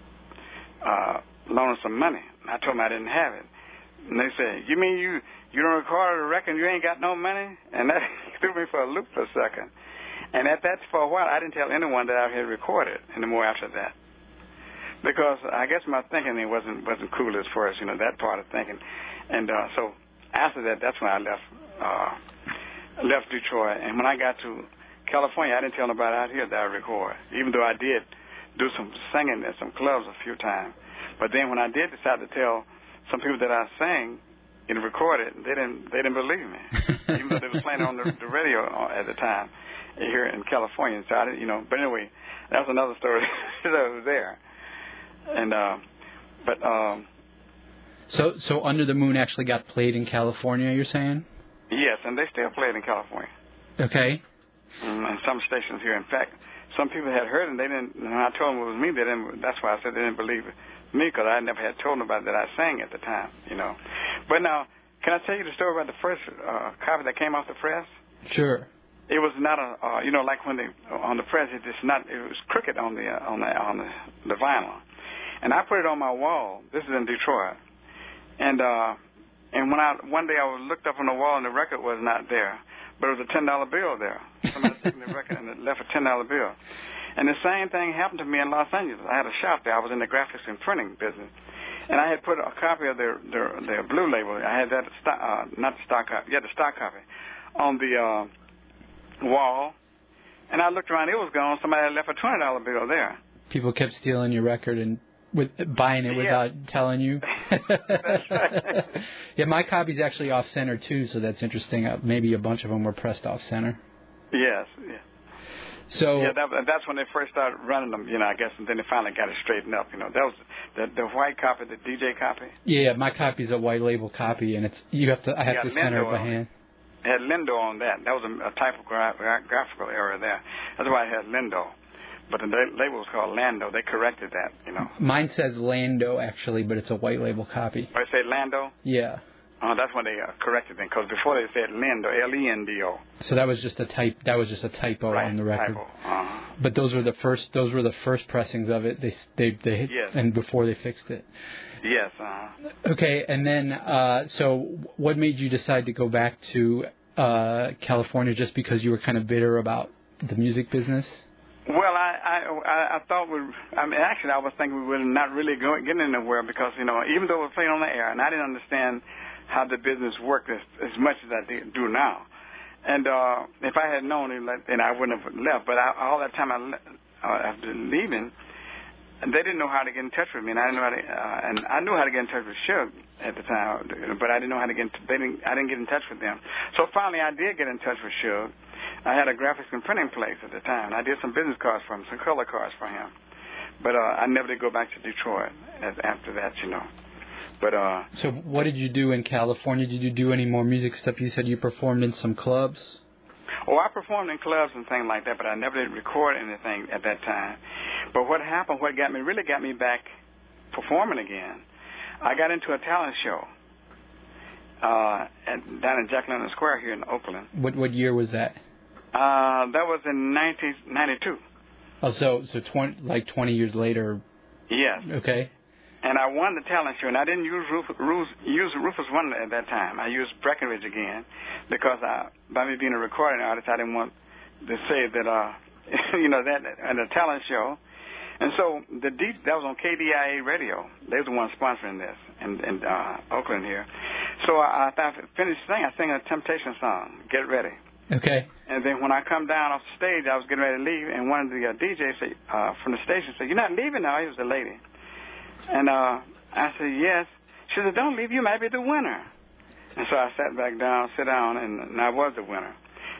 uh, loaned some money. I told them I didn't have it. And they said, you mean you, you don't record a record and you ain't got no money? And that threw me for a loop for a second. And at that, for a while, I didn't tell anyone that I had recorded anymore after that. Because I guess my thinking it wasn't wasn't cool as far as, you know, that part of thinking. And uh, so after that, that's when I left uh, left Detroit. And when I got to California, I didn't tell nobody out here that I record, even though I did do some singing at some clubs a few times. But then when I did decide to tell some people that I sang and recorded, they didn't they didn't believe me, even though they was playing on the, the radio at the time here in California. So I didn't, you know. But anyway, that was another story that was there. And uh, but um, so so Under the Moon actually got played in California, you're saying? Yes, and they still play it in California. Okay. Mm, and some stations here. In fact, some people had heard it, and they didn't. When I told them it was me, they didn't. That's why I said they didn't believe me, because I never had told nobody that I sang at the time, you know. But now, can I tell you the story about the first uh, copy that came off the press? Sure. It was not a, uh, you know, like when they on the press, it just not. It was crooked on the uh, on the on the, the vinyl. And I put it on my wall. This is in Detroit. And uh, and when I one day I looked up on the wall and the record was not there, but it was a ten dollar bill there. Somebody took the record and it left a ten dollar bill. And the same thing happened to me in Los Angeles. I had a shop there. I was in the graphics and printing business, and I had put a copy of their their, their blue label. I had that stock, uh, not the stock copy, yeah, the stock copy, on the uh, wall. And I looked around. It was gone. Somebody had left a twenty dollar bill there. People kept stealing your record and with buying it without yeah. telling you. That's right. Yeah, my copy's actually off center too, so that's interesting. Uh, maybe a bunch of them were pressed off center. Yes. Yeah. So yeah, that, that's when they first started running them, you know. I guess, and then they finally got it straightened up. You know, that was the the white copy, the D J copy. Yeah, my copy's a white label copy, and it's you have to I have yeah, to Lindo center it by hand. It had Lindo on that. That was a, a type of gra- gra- graphical error there. That's why it had Lindo. But the label was called Lando. They corrected that, you know. Mine says Lando, actually, but it's a white label copy. Oh, it said Lando? Yeah. Oh, that's when they uh, corrected it, because before they said Lando, L E N D O. So that was just a type. That was just a typo right, on the record. Typo. Uh-huh. But those were the first. Those were the first pressings of it. They they they hit, yes. and before they fixed it. Yes. Uh-huh. Okay, and then uh, so what made you decide to go back to uh, California? Just because you were kind of bitter about the music business? Well, I, I, I thought we, I mean, actually, I was thinking we were not really going, getting anywhere, because, you know, even though we're playing on the air, and I didn't understand how the business worked as, as much as I do now. And uh, if I had known it, then I wouldn't have left. But I, all that time I, uh, after leaving, they didn't know how to get in touch with me, and I didn't know how to, uh, and I knew how to get in touch with Suge at the time, but I didn't know how to get. In, they didn't. I didn't get in touch with them. So finally, I did get in touch with Suge. I had a graphics and printing place at the time, and I did some business cards for him, some color cards for him. But uh, I never did go back to Detroit as, after that, you know. But uh, so what did you do in California? Did you do any more music stuff? You said you performed in some clubs. Oh, I performed in clubs and things like that, but I never did record anything at that time. But what happened, what got me, really got me back performing again, I got into a talent show uh, at, down in Jack London Square here in Oakland. What what year was that? Uh, that was in nineteen ninety-two. Oh, so so twenty like twenty years later. Yes. Okay. And I won the talent show, and I didn't use Rufus, use Rufus Wonder at that time. I used Breckenridge again, because I, by me being a recording artist, I didn't want to say that, uh, you know, that at a talent show. And so the D, that was on K D I A radio. They were the ones sponsoring this in, in uh, Oakland here. So I, I finished singing. I sang a Temptation song, Get Ready. Okay. And then when I come down off the stage, I was getting ready to leave, and one of the uh, D Js said, uh, from the station said, "You're not leaving now?" He was a lady. And uh, I said, "Yes." She said, "Don't leave. You might be the winner." And so I sat back down, sit down, and, and I was the winner.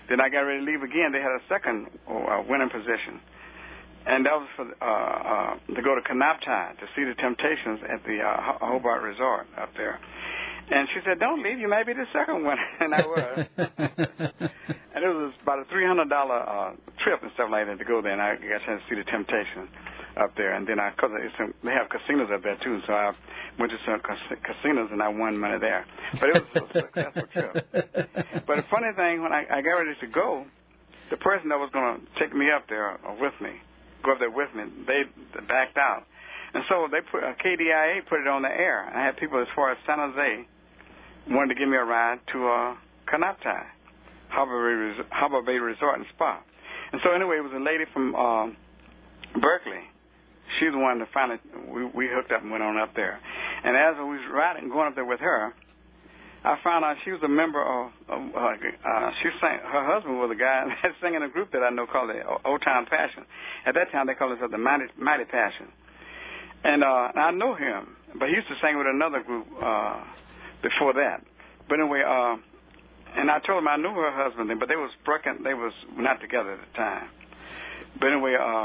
Then I got ready to leave again. They had a second uh, winning position. And that was for uh, uh, to go to Kanaptai to see the Temptations at the uh, Hobart Resort up there. And she said, "Don't leave. You may be the second winner." And I was. And it was about a three hundred dollars uh, trip and stuff like that to go there. And I got a chance to see the Temptations up there. And then I, cause it's some, they have casinos up there too. So I went to some cas- casinos and I won money there. But it was a successful trip. But the funny thing, when I, I got ready to go, the person that was going to take me up there or with me, go up there with me, they backed out. And so they put uh, K D I A put it on the air. I had people as far as San Jose wanted to give me a ride to uh, Kanaptai, Harbor Bay, Res- Harbor Bay Resort and Spa. And so anyway, it was a lady from uh, Berkeley. She's the one that finally we, we hooked up and went on up there. And as we was riding, going up there with her, I found out she was a member of, of uh, uh, she sang, her husband was a guy that sang in a group that I know called the Old Town Passion. At that time, they called it the Mighty, Mighty Passion. And uh, I know him, but he used to sing with another group uh, before that. But anyway, uh, and I told him I knew her husband then, but they was broken, they was not together at the time. But anyway, uh,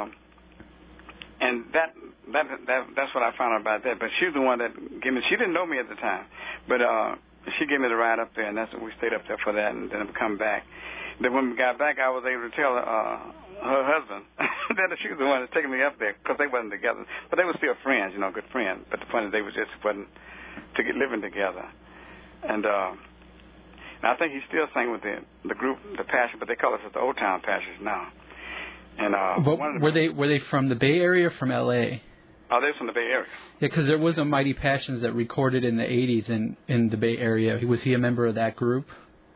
and that, that that that's what I found out about that. But she's the one that gave me, she didn't know me at the time, but uh, she gave me the ride up there, and that's we stayed up there for that, and then we come back. Then when we got back, I was able to tell uh, her husband that she was the one that's taking me up there because they wasn't together, but they were still friends, you know, good friends. But the point is, they was just wasn't to get living together, and, uh, and I think he still sang with the the group, the Passion, but they call us the Old Town Passions now. And uh, but were they were they from the Bay Area or from L A? Oh, they're from the Bay Area. Yeah, because there was a Mighty Passions that recorded in the eighties in, in the Bay Area. Was he a member of that group?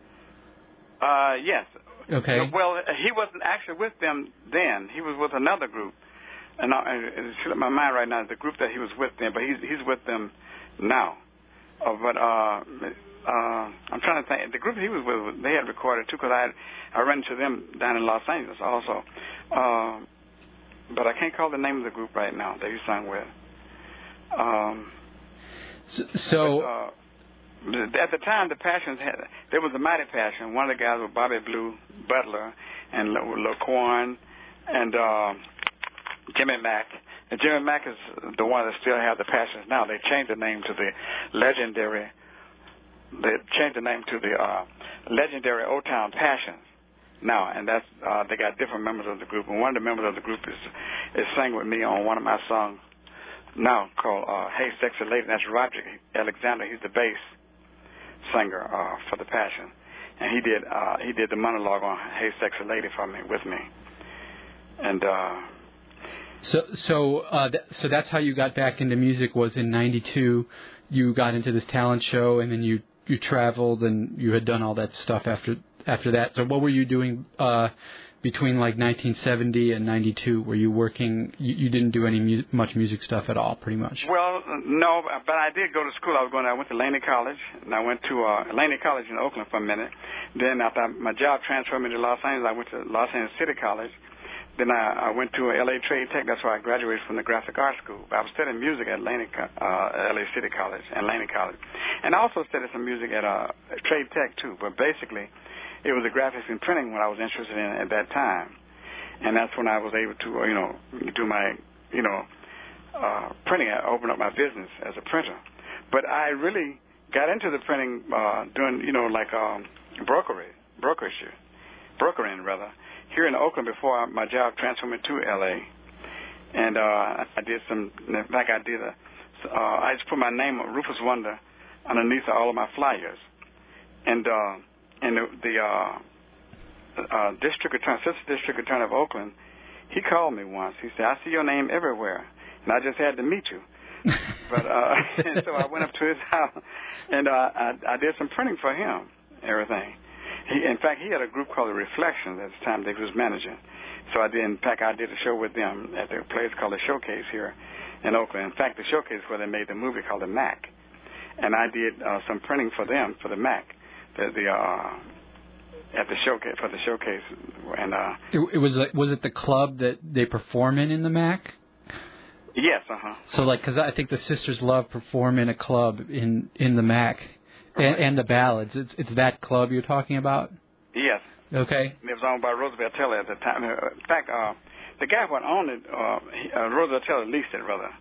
Uh, yes. Okay. Well, he wasn't actually with them then. He was with another group. And I, it slipped my mind right now, the group that he was with then, but he's he's with them now. Uh, but uh, uh, I'm trying to think. The group he was with, they had recorded too, because I had, I ran into them down in Los Angeles also. Uh, but I can't call the name of the group right now that he sang with. Um, so. so but, uh, at the time, the Passions had, there was a Mighty Passion. One of the guys was Bobby Blue Butler and LaQuan and uh, Jimmy Mack. And Jimmy Mack is the one that still has the Passions now. They changed the name to the legendary, they changed the name to the uh, legendary Old Town Passions now. And that's, uh, they got different members of the group. And one of the members of the group is, is sang with me on one of my songs now called uh, Hey Sexy Lady. That's Roderick Alexander. He's the bass singer uh, for the Passion, and he did uh, he did the monologue on Hey Sexy Lady for me with me, and uh, so so uh, th- so that's how you got back into music. Was in ninety-two you got into this talent show, and then you, you traveled and you had done all that stuff after after that. So what were you doing uh, between like nineteen seventy and ninety-two? Were you working? You, you didn't do any mu- much music stuff at all, pretty much. Well, no, but I did go to school. I was going. I went to Laney College, and I went to uh, Laney College in Oakland for a minute. Then after my job transferred me to Los Angeles, I went to Los Angeles City College. Then I, I went to L A Trade Tech. That's where I graduated from the Graphic Arts School. I was studying music at Laney, uh, L A City College and Laney College, and I also studied some music at uh, Trade Tech too. But basically, it was the graphics and printing what I was interested in at that time. And that's when I was able to, you know, do my, you know, uh, printing. I opened up my business as a printer. But I really got into the printing uh, doing, you know, like um, brokerage, brokerage, brokering rather, here in Oakland before my job transferred me to L A. And uh, I did some, in fact, I did a, uh, I just put my name, Rufus Wonder, underneath all of my flyers. And, uh, And the, the uh, uh, district attorney, assistant district attorney of Oakland, he called me once. He said, "I see your name everywhere, and I just had to meet you." but uh, and so I went up to his house, and uh, I, I did some printing for him, everything. He, in fact, he had a group called the Reflections at the time that he was managing. So I did. In fact, I did a show with them at the place called the Showcase here in Oakland. In fact, the Showcase is where they made the movie called the Mac, and I did uh, some printing for them for the Mac. The, the uh, at the showcase for the showcase, and uh, it, it was like, was it the club that they perform in in the Mac? Yes, uh huh. So like, because I think the Sisters Love perform in a club in, in the Mac, right. and, and the ballads. It's it's that club you're talking about. Yes. Okay. And it was owned by Roosevelt Teller at the time. In fact, uh, the guy who owned it, uh, he, uh, Roosevelt Teller leased it, rather.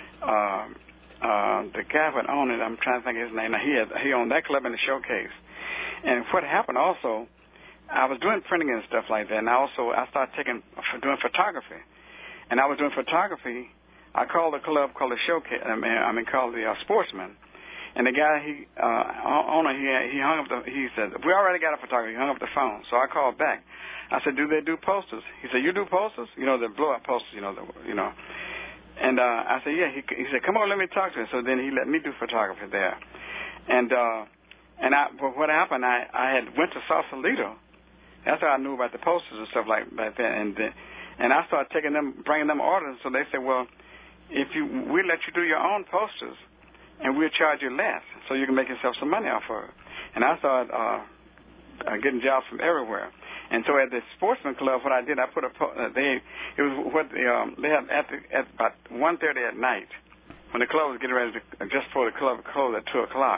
Uh, uh, the guy who owned it, I'm trying to think of his name. Now, he had, he owned that club in the Showcase. And what happened also, I was doing printing and stuff like that, and I also I started taking doing photography. And I was doing photography. I called the club called the Showcase. I mean, I mean called the uh, Sportsman. And the guy, he uh, owner, he he hung up the. He said, "We already got a photographer." He hung up the phone. So I called back. I said, "Do they do posters?" He said, "You do posters? You know, the blow-up posters. You know, the you know." And uh, I said, "Yeah." He he said, "Come on, let me talk to you." So then he let me do photography there. And uh, and I what happened? I I had went to Sausalito. That's how I knew about the posters and stuff like like that. And uh, and I started taking them, bringing them orders. So they said, "Well, if you we let you do your own posters, and we'll charge you less, so you can make yourself some money off of it." And I started uh, uh, getting jobs from everywhere. And so at the Sportsman Club, what I did, I put a po- uh, they it was what the, um, they had at, the, at about one thirty at night when the club was getting ready to just before the club closed at two o'clock.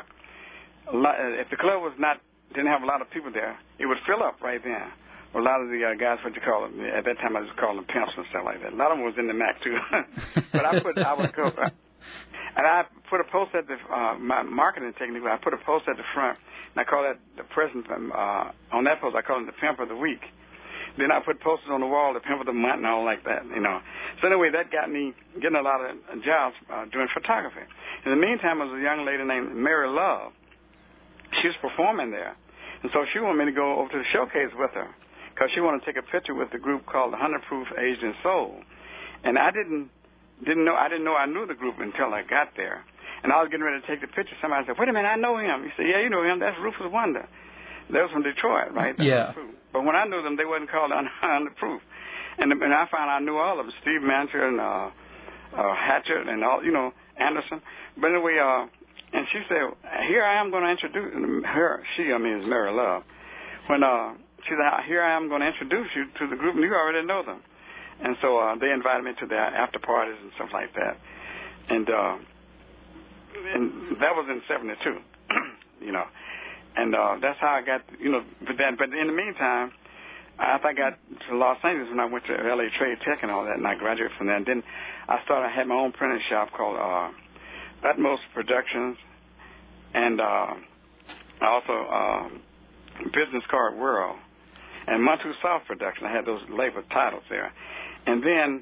A lot, uh, if the club was not didn't have a lot of people there, it would fill up right there. A lot of the uh, guys, what you call them, at that time I just called them pimps and stuff like that. A lot of them was in the Mac too. But I put I would go. And I put a post at the, uh, my marketing technique, I put a post at the front, and I call that the present, uh, on that post, I call it the pimp of the week. Then I put posters on the wall, the pimp of the month, and all like that, you know. So anyway, that got me getting a lot of jobs uh, doing photography. In the meantime, there was a young lady named Mary Love. She was performing there. And so she wanted me to go over to the Showcase with her, because she wanted to take a picture with the group called the one hundred Proof Aged in Soul. And I didn't, Didn't know I didn't know I knew the group until I got there, and I was getting ready to take the picture. Somebody said, "Wait a minute, I know him." He said, "Yeah, you know him. That's Rufus Wonder. They was from Detroit, right?" That's yeah. But when I knew them, they wasn't called Under Proof, and and I found I knew all of them: Steve Mancher and uh, uh, Hatchett and all, you know, Anderson. But anyway, uh, and she said, "Here I am going to introduce her." She, I mean, is Mary Love. When uh, she said, "Here I am going to introduce you to the group, and you already know them." And so uh, they invited me to their after parties and stuff like that, and uh, and that was in seventy-two, you know, and uh, that's how I got, you know, but that. But in the meantime, after I got to Los Angeles, when I went to L A Trade Tech and all that, and I graduated from there, and then I started. I had my own printing shop called uh, Utmost Productions, and uh, also uh, Business Card World, and Montu Soft Production. I had those label titles there. And then,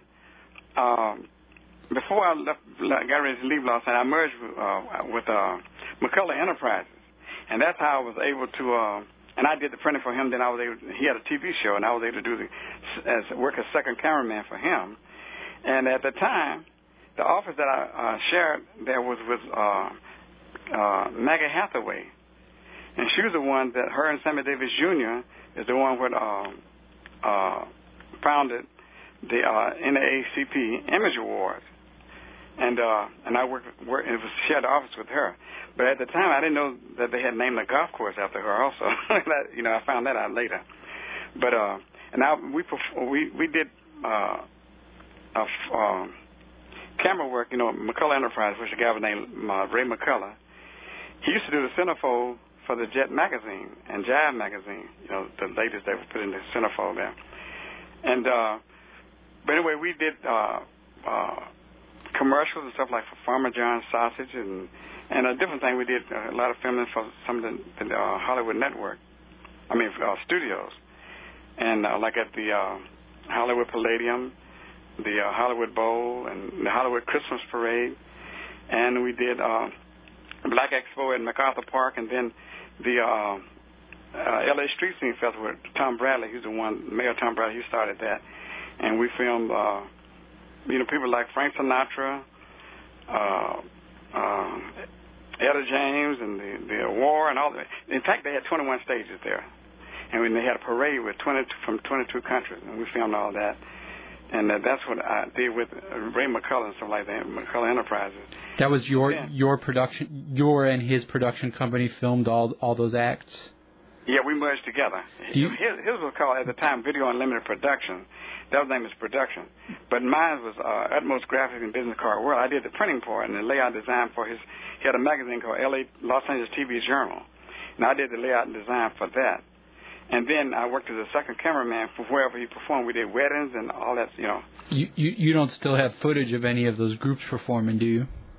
um, before I left, got ready to leave Los Angeles, I merged with, uh, with uh, McCullough Enterprises, and that's how I was able to. Uh, and I did the printing for him. Then I was able. To, he had a T V show, and I was able to do the as work as second cameraman for him. And at the time, the office that I uh, shared there was with uh, uh, Maggie Hathaway, and she was the one that her and Sammy Davis Junior is the one who uh, uh, founded the uh, N double A C P Image Awards, and uh, and I worked, worked it was shared office with her. But at the time, I didn't know that they had named the golf course after her. Also, that, you know, I found that out later. But uh, and now we we we did uh, a, uh, camera work. You know, McCullough Enterprise, which a guy was named uh, Ray McCullough. He used to do the centerfold for the Jet magazine and Jive magazine. You know, the latest they were put in the centerfold there, and. Uh, But anyway, we did uh, uh, commercials and stuff like for Farmer John's sausage and and a different thing. We did uh, a lot of filming for some of the, the uh, Hollywood Network. I mean, uh, studios, and uh, like at the uh, Hollywood Palladium, the uh, Hollywood Bowl, and the Hollywood Christmas Parade, and we did uh, Black Expo at MacArthur Park, and then the uh, uh, L A Street Scene Festival with Tom Bradley. He's the one, Mayor Tom Bradley. He started that. And we filmed, uh, you know, people like Frank Sinatra, uh, uh, Etta James, and the, the war, and all that. In fact, they had twenty-one stages there, and when they had a parade with twenty from twenty-two countries, and we filmed all that. And uh, that's what I did with Ray McCullough and stuff like that, McCullough Enterprises. That was your yeah. your production, your and his production company filmed all all those acts. Yeah, we merged together. You, his, his was called at the time Video Unlimited Production. That was name is Production. But mine was uh, Utmost Graphics and Business Card World. I did the printing for it and the layout design for his. He had a magazine called L A Los Angeles T V Journal, and I did the layout and design for that. And then I worked as a second cameraman for wherever he performed. We did weddings and all that, you know. You you, you don't still have footage of any of those groups performing, do you?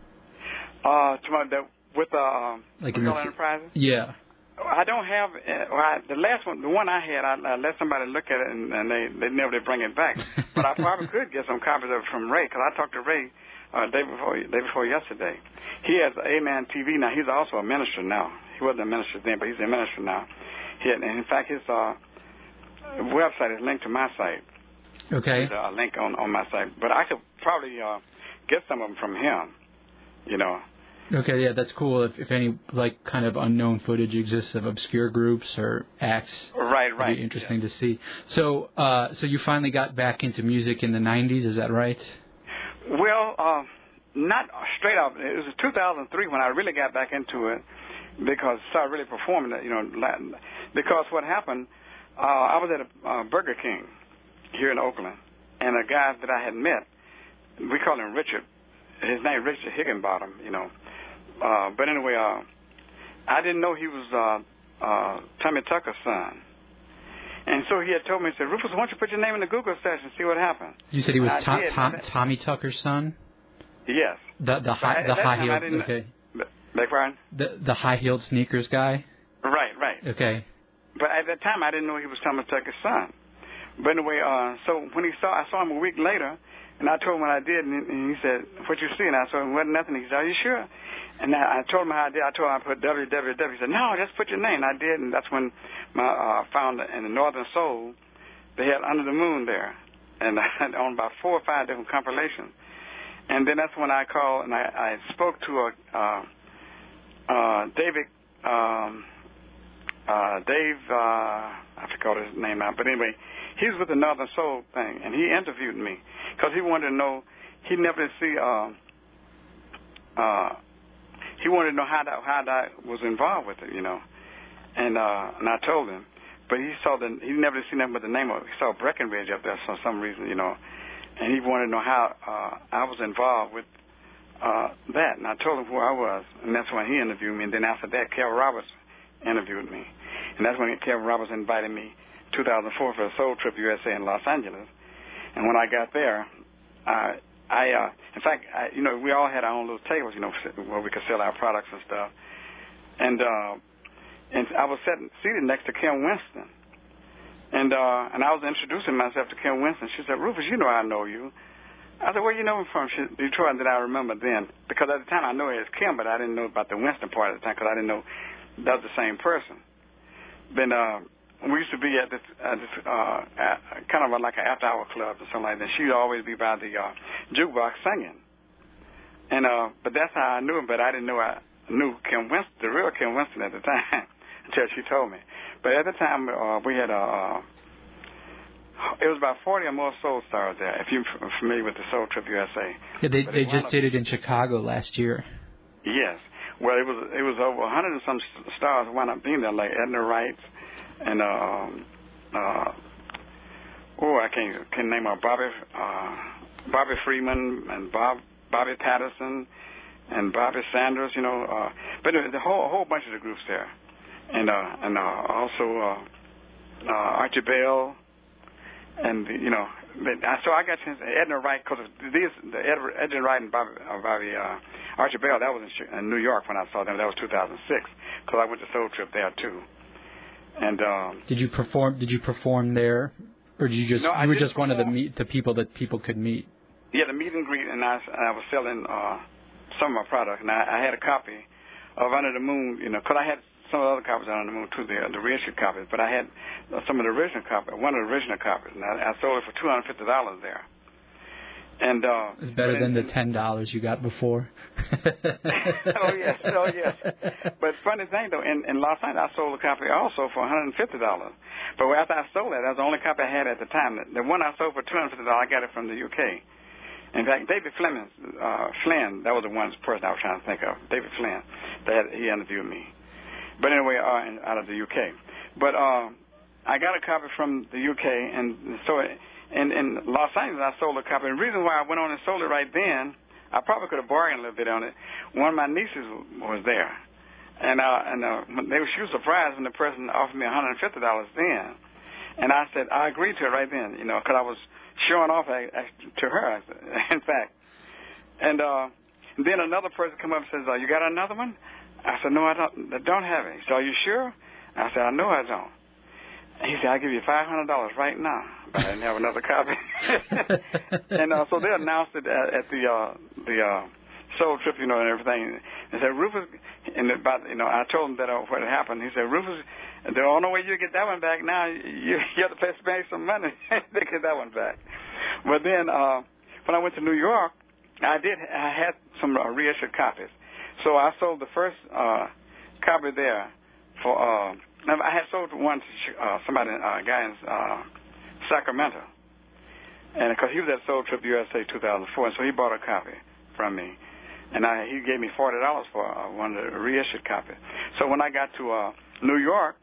Uh, to my, the, with uh, like Regal Enterprises? Yeah. I don't have, uh, well, I, the last one, the one I had, I, I let somebody look at it, and, and they, they never did bring it back. But I probably could get some copies of it from Ray, because I talked to Ray uh, day before day before yesterday. He has A-Man T V now. He's also a minister now. He wasn't a minister then, but he's a minister now. He had, and in fact, his uh, website is linked to my site. Okay. There's a link on, on my site. But I could probably uh, get some of them from him, you know. Okay, yeah, that's cool. If, if any, like, kind of unknown footage exists of obscure groups or acts, right, right, it'd be interesting yeah. to see. So, uh, so you finally got back into music in the nineties, is that right? Well, uh, not straight up. It was two thousand three when I really got back into it, because I started really performing it, you know. Latin. Because what happened, uh, I was at a uh, Burger King here in Oakland, and a guy that I had met, we call him Richard. His name is Richard Higginbottom, you know. Uh, but anyway, uh, I didn't know he was uh, uh, Tommy Tucker's son. And so he had told me, he said, Rufus, why don't you put your name in the Google search and see what happened? You said he was Tom, did, Tom, Tommy Tucker's son? Yes. The the high the high heeled okay. Beg pardon? The the high heeled sneakers guy? Right, right. Okay. But at that time I didn't know he was Tommy Tucker's son. But anyway, uh, so when he saw I saw him a week later, and I told him what I did, and he said, what you see? And I told him, wasn't nothing. He said, are you sure? And I, I told him how I did. I told him I put W W W. He said, no, just put your name. And I did, and that's when my uh, found in the Northern Soul, they had Under the Moon there, and I had on about four or five different compilations. And then that's when I called, and I, I spoke to a uh, uh, David, um, uh, Dave, uh, I forgot his name now, but anyway, he was with the Northern Soul thing, and he interviewed me because he wanted to know. He never did see. Uh, uh, he wanted to know how that how that was involved with it, you know. And uh, and I told him, but he saw the he never seen nothing but the name of it. He saw Breckenridge up there for some reason, you know, and he wanted to know how uh, I was involved with uh, that. And I told him who I was, and that's when he interviewed me. And then after that, Carol Roberts interviewed me, and that's when Carol Roberts invited me. two thousand four for a Soul Trip U S A in Los Angeles, and when I got there, uh, I, uh, in fact, I, you know, we all had our own little tables, you know, where we could sell our products and stuff, and uh, and I was sitting, seated next to Kim Winston, and uh, and I was introducing myself to Kim Winston. She said, "Rufus, you know I know you." I said, "Where you know me from?" She, Detroit, that I remember then, because at the time I knew it as Kim, but I didn't know about the Winston part at the time because I didn't know that was the same person. Then. Uh, We used to be at this, uh, this uh, at, kind of like an after-hour club or something like that. She would always be by the uh, jukebox singing, and uh, but that's how I knew him. But I didn't know I knew Kim Winston, the real Kim Winston, at the time until she told me. But at the time, uh, we had a. Uh, it was about forty or more Soul Stars there. If you're familiar with the Soul Trip U S A. Yeah, they they just did it in Chicago last year. Yes, well, it was it was over a hundred and some stars wound up being there, like Edna Wright. And uh, uh, oh, I can't can name her Bobby uh, Bobby Freeman and Bob Bobby Patterson and Bobby Sanders, you know. Uh, but the whole a whole bunch of the groups there, and uh, and uh, also uh, uh, Archie Bell, and you know. So I got to Edna Wright because these the Edna Wright and Bobby, uh, Bobby uh, Archie Bell. That was in, in New York when I saw them. That was two thousand six because I went to Soul Trip there too. And um, did you perform? Did you perform there, or did you just no, you were just perform. one of the meet, the people that people could meet? Yeah, the meet and greet, and I, I was selling uh, some of my products, and I, I had a copy of Under the Moon, you know, because I had some of the other copies of Under the Moon too, the the reissued copies, but I had uh, some of the original copies, one of the original copies, and I, I sold it for two hundred fifty dollars there. And uh, it's better than the ten dollars you got before. oh yes, oh yes. But funny thing though, in, in Los Angeles, I sold a copy also for one hundred and fifty dollars. But after I sold that, that was the only copy I had at the time. The, the one I sold for two hundred fifty dollars, I got it from the U K. In fact, David Fleming, uh, Flynn, that was the one person I was trying to think of. David Flynn, that he interviewed me. But anyway, uh, in, out of the U K. But uh, I got a copy from the U K, and so. It, In, in Los Angeles, I sold a copy. And the reason why I went on and sold it right then, I probably could have bargained a little bit on it. One of my nieces was there, And uh, and uh, when they were, she was surprised when the person offered me one hundred fifty dollars then. And I said, I agreed to it right then, you know, because I was showing off to her, in fact. And uh, then another person come up and says, uh, you got another one? I said, no, I don't, I don't have it. He said, are you sure? I said, I know I don't. He said, I'll give you five hundred dollars right now, but I didn't have another copy. And uh, so they announced it at, at the uh, the uh, Soul Trip, you know, and everything. They said, Rufus, and about, you know, I told him that uh, what had happened. He said, Rufus, the only way you get that one back now, you, you have to pay spend some money to get that one back. But then uh, when I went to New York, I did, I had some uh, reissued copies. So I sold the first uh, copy there for, uh, I had sold one to uh, somebody, a uh, guy in uh, Sacramento. And because he was at Soul Trip U S A two thousand four, and so he bought a copy from me. And I, he gave me forty dollars for uh, one of the reissued copies. So when I got to uh, New York,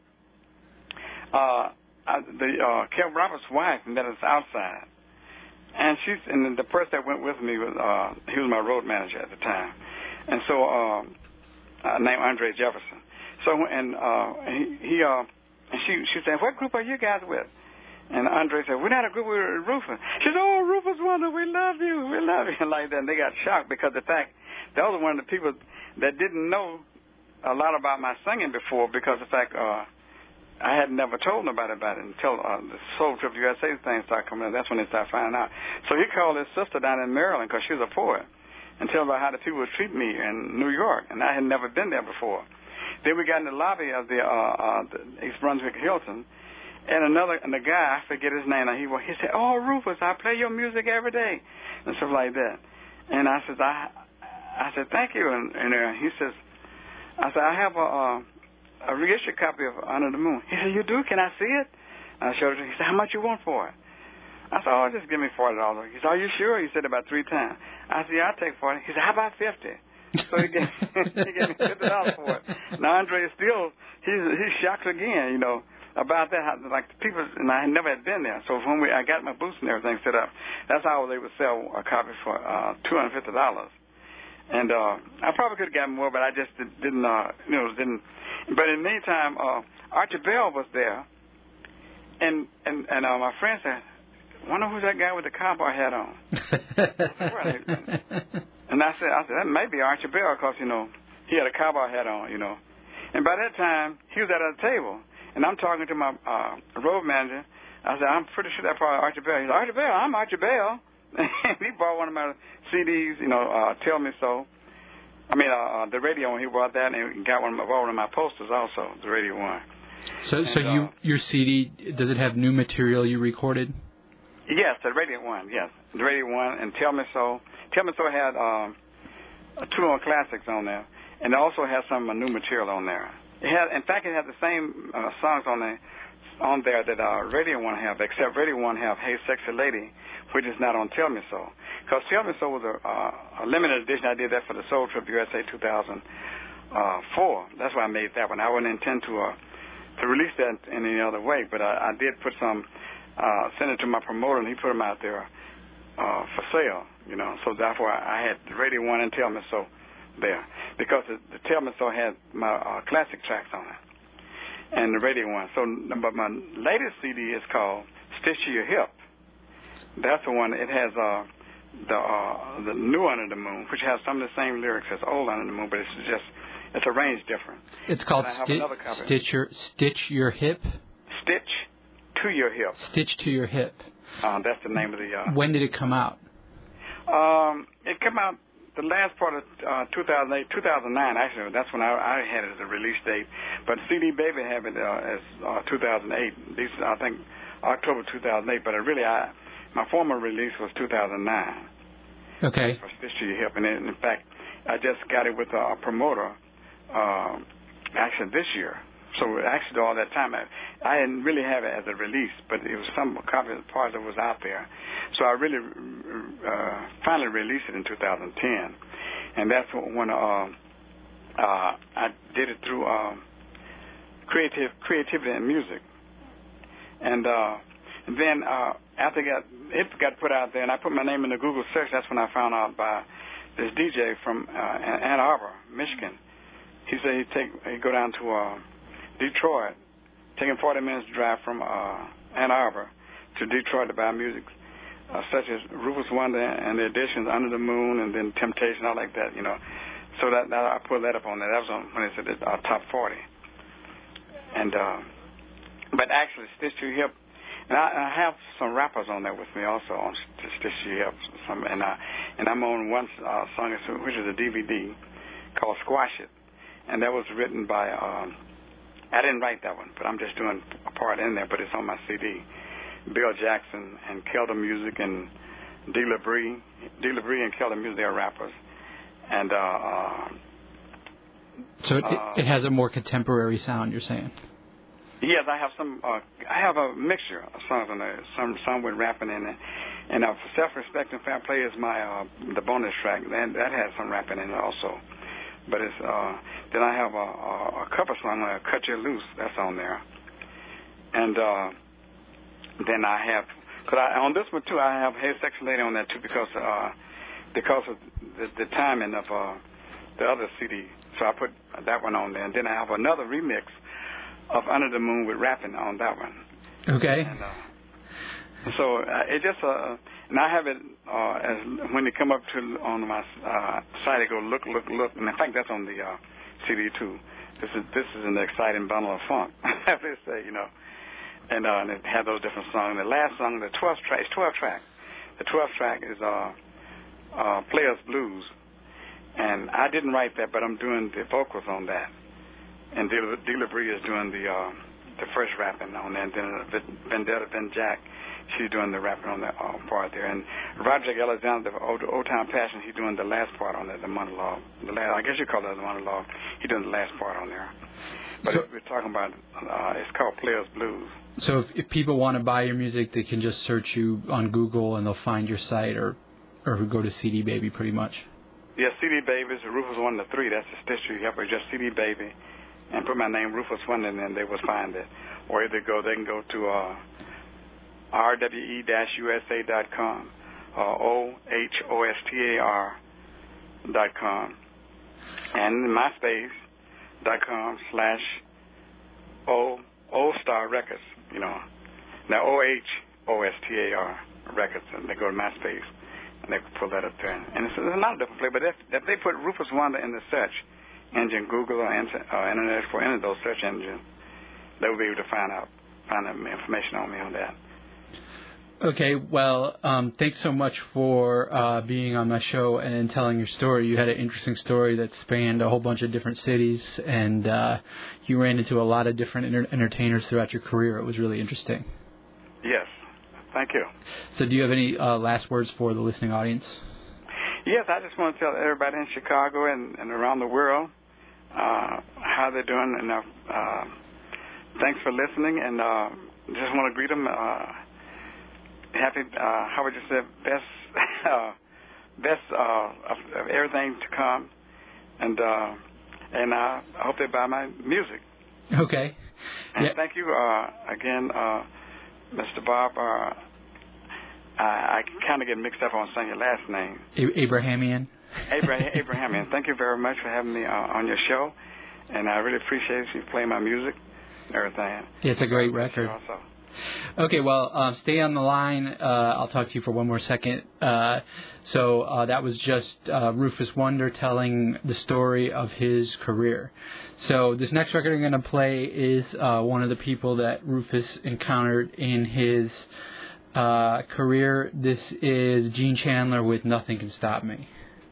uh, I, the uh, Kev Roberts' wife met us outside. And she's, and the person that went with me was, uh, he was my road manager at the time. And so, uh, uh, named Andre Jefferson. So, and, uh, he, he, uh, and she, she said, what group are you guys with? And Andre said, we're not a group, we're Rufus. She said, oh, Rufus Wonder, we love you, we love you. And like that, and they got shocked because the fact, that was one of the people that didn't know a lot about my singing before because the fact, uh, I had never told nobody about it until uh, the Soul Trip U S A thing started coming in. That's when they started finding out. So he called his sister down in Maryland because she was a poet and told her how the people would treat me in New York, and I had never been there before. Then we got in the lobby of the, uh, uh, the East Brunswick Hilton, and another, and the guy, I forget his name, he he said, oh, Rufus, I play your music every day, and stuff like that. And I said, I, I said, thank you. And, and uh, he says, I said, I have a, uh, a reissued copy of Under the Moon. He said, you do? Can I see it? And I showed it to him. He said, how much you want for it? I said, oh, just give me forty dollars. He said, are you sure? He said about three times. I said, yeah, I'll take forty. He said, how about fifty? So he gave, he gave me fifty dollars for it. Now, Andre is still, he's, he's shocked again, you know, about that. How, like, the people, and I never had been there. So when we, I got my booths and everything set up, that's how they would sell a copy for uh, two hundred fifty dollars. And uh, I probably could have gotten more, but I just didn't, uh, you know, didn't. But in the meantime, uh, Archie Bell was there, and and and uh, my friend said, "Wonder who's that guy with the cowboy hat on?" And I said, "I said that may be Archie Bell, because you know he had a cowboy hat on, you know." And by that time, he was at a table, and I'm talking to my uh, road manager. I said, "I'm pretty sure that's probably Archie Bell." He said, "Archie Bell, I'm Archie Bell." And he bought one of my C Ds, you know, uh, Tell Me So. I mean, uh, the radio one, he bought that, and he got one of my, one of my posters also, the radio one. So, and, so you uh, your C D, does it have new material you recorded? Yes, the radio one, yes. The radio one, and Tell Me So. Tell Me So had um, two more classics on there, and it also has some uh, new material on there. It had, in fact, it had the same uh, songs on there, on there that uh, Radio One have, except Radio One have Hey Sexy Lady, which is not on Tell Me So. Because Tell Me So was a, uh, a limited edition. I did that for the Soul Trip U S A two thousand four. That's why I made that one. I wouldn't intend to uh, to release that in any other way, but I, I did put some, uh, send it to my promoter, and he put them out there uh, for sale, you know. So therefore, I, I had the Radio One and Tell Me So there, because the, the Tell Me So had my uh, classic tracks on it, and the Radio One. So, but my latest C D is called Stitch to Your Hip. That's the one. It has uh, the uh, the new Under the Moon, which has some of the same lyrics as old Under the Moon, but it's just it's arranged different. It's called sti- Stitch Your Stitch Your Hip. Stitch to Your Hip. Stitch to Your Hip. Uh, that's the name of the. Uh, when did it come out? Um, it came out the last part of uh, two thousand eight, two thousand nine. Actually, that's when I, I had it as a release date. But C D Baby had it uh, as uh, two thousand eight. These, I think, October two thousand eight. But it really, I. My former release was two thousand nine. Okay. For Stitch to Your Hip. And in fact, I just got it with a promoter uh, actually this year. So actually all that time, I, I didn't really have it as a release, but it was some copy of the part that was out there. So I really uh, finally released it in two thousand ten. And that's when uh, uh, I did it through uh, creative creativity and music. And uh, And then uh, after it got, it got put out there, and I put my name in the Google search, that's when I found out by this D J from uh, Ann Arbor, Michigan, he said he'd take he'd go down to uh, Detroit, taking forty minutes to drive from uh, Ann Arbor to Detroit to buy music, uh, such as Rufus Wonder and the Editions, Under the Moon, and then Temptation, all like that, you know. So that, that I put that up on there. That was on when they said the uh, top forty. And uh, but actually, Stitch You Hip, and I, I have some rappers on there with me also on Stitch You Hip, some, and uh, and I'm on one uh, song which is a D V D called Squash It, and that was written by. Um, I didn't write that one, but I'm just doing a part in there, but it's on my C D. Bill Jackson and Kelda Music and D. LeBrie. D. LeBrie and Kelda Music, they're rappers. And, uh... uh so it, uh, it has a more contemporary sound, you're saying? Yes, I have some, uh, I have a mixture of songs on there, some, some with rapping in it. And uh, Self-Respect and Fair Play is my, uh, the bonus track. That, that has some rapping in it also. But it's, uh, then I have a, a, a cover song, uh, Cut You Loose, that's on there. And, uh, then I have, cause I, on this one too, I have Hey Sexy Lady on that too because, uh, because of the, the timing of, uh, the other C D. So I put that one on there. And then I have another remix of Under the Moon with rapping on that one. Okay. And, uh, so uh, it just, uh, and I have it uh, as when they come up to on my uh, site, they go look, look, look, and in fact that's on the uh, C D too. This is this is an exciting bundle of funk, as they say, you know, and, uh, and it had those different songs. The last song, the twelfth track, it's twelve track. The twelfth track is uh, uh, Players Blues, and I didn't write that, but I'm doing the vocals on that, and D. LeBrie is doing the uh, the first rapping on that, and then Vendetta Ben Jack. She's doing the rapping on that uh, part there. And Roger Alexander, the Old, Old Time Passion, he's doing the last part on that, the monologue. The last, I guess you call that the monologue. He's doing the last part on there. But so, we're talking about, uh, it's called Players Blues. So if, if people want to buy your music, they can just search you on Google and they'll find your site, or or go to C D Baby pretty much. Yeah, C D Baby is Rufus one to three. That's the Stitch You Hip, or just C D Baby. And put my name, Rufus One, and then they will find it. Or either go, they can go to... Uh, R W E U S A dot com, uh, O H O S T A R dot com, and MySpace dot com slash O O Star Records, you know. Now O H O S T A R Records, and they go to MySpace, and they can pull that up there. And it's, there's a lot of different places, but if, if they put Rufus Wonder in the search engine, Google or uh, Internet for any of those search engines, they will be able to find out, find out information on me on that. Okay, well, um, thanks so much for uh, being on my show and telling your story. You had an interesting story that spanned a whole bunch of different cities, and uh, you ran into a lot of different inter- entertainers throughout your career. It was really interesting. Yes, thank you. So do you have any uh, last words for the listening audience? Yes, I just want to tell everybody in Chicago and, and around the world uh, how they're doing, and uh, uh, thanks for listening, and uh, just want to greet them. Uh, Happy, uh, how would you say, best, uh, best uh, of, of everything to come, and uh, and uh, I hope they buy my music. Okay. And yeah. thank you uh, again, uh, Mister Bob. Uh, I, I kind of get mixed up on saying your last name. A- Abrahamian. Abraham, Abrahamian. Thank you very much for having me uh, on your show, and I really appreciate you playing my music and everything. Yeah, it's a great record. Also. Okay, well, um, stay on the line. Uh, I'll talk to you for one more second. Uh, so uh, that was just uh, Rufus Wonder telling the story of his career. So this next record I'm going to play is uh, one of the people that Rufus encountered in his uh, career. This is Gene Chandler with Nothing Can Stop Me.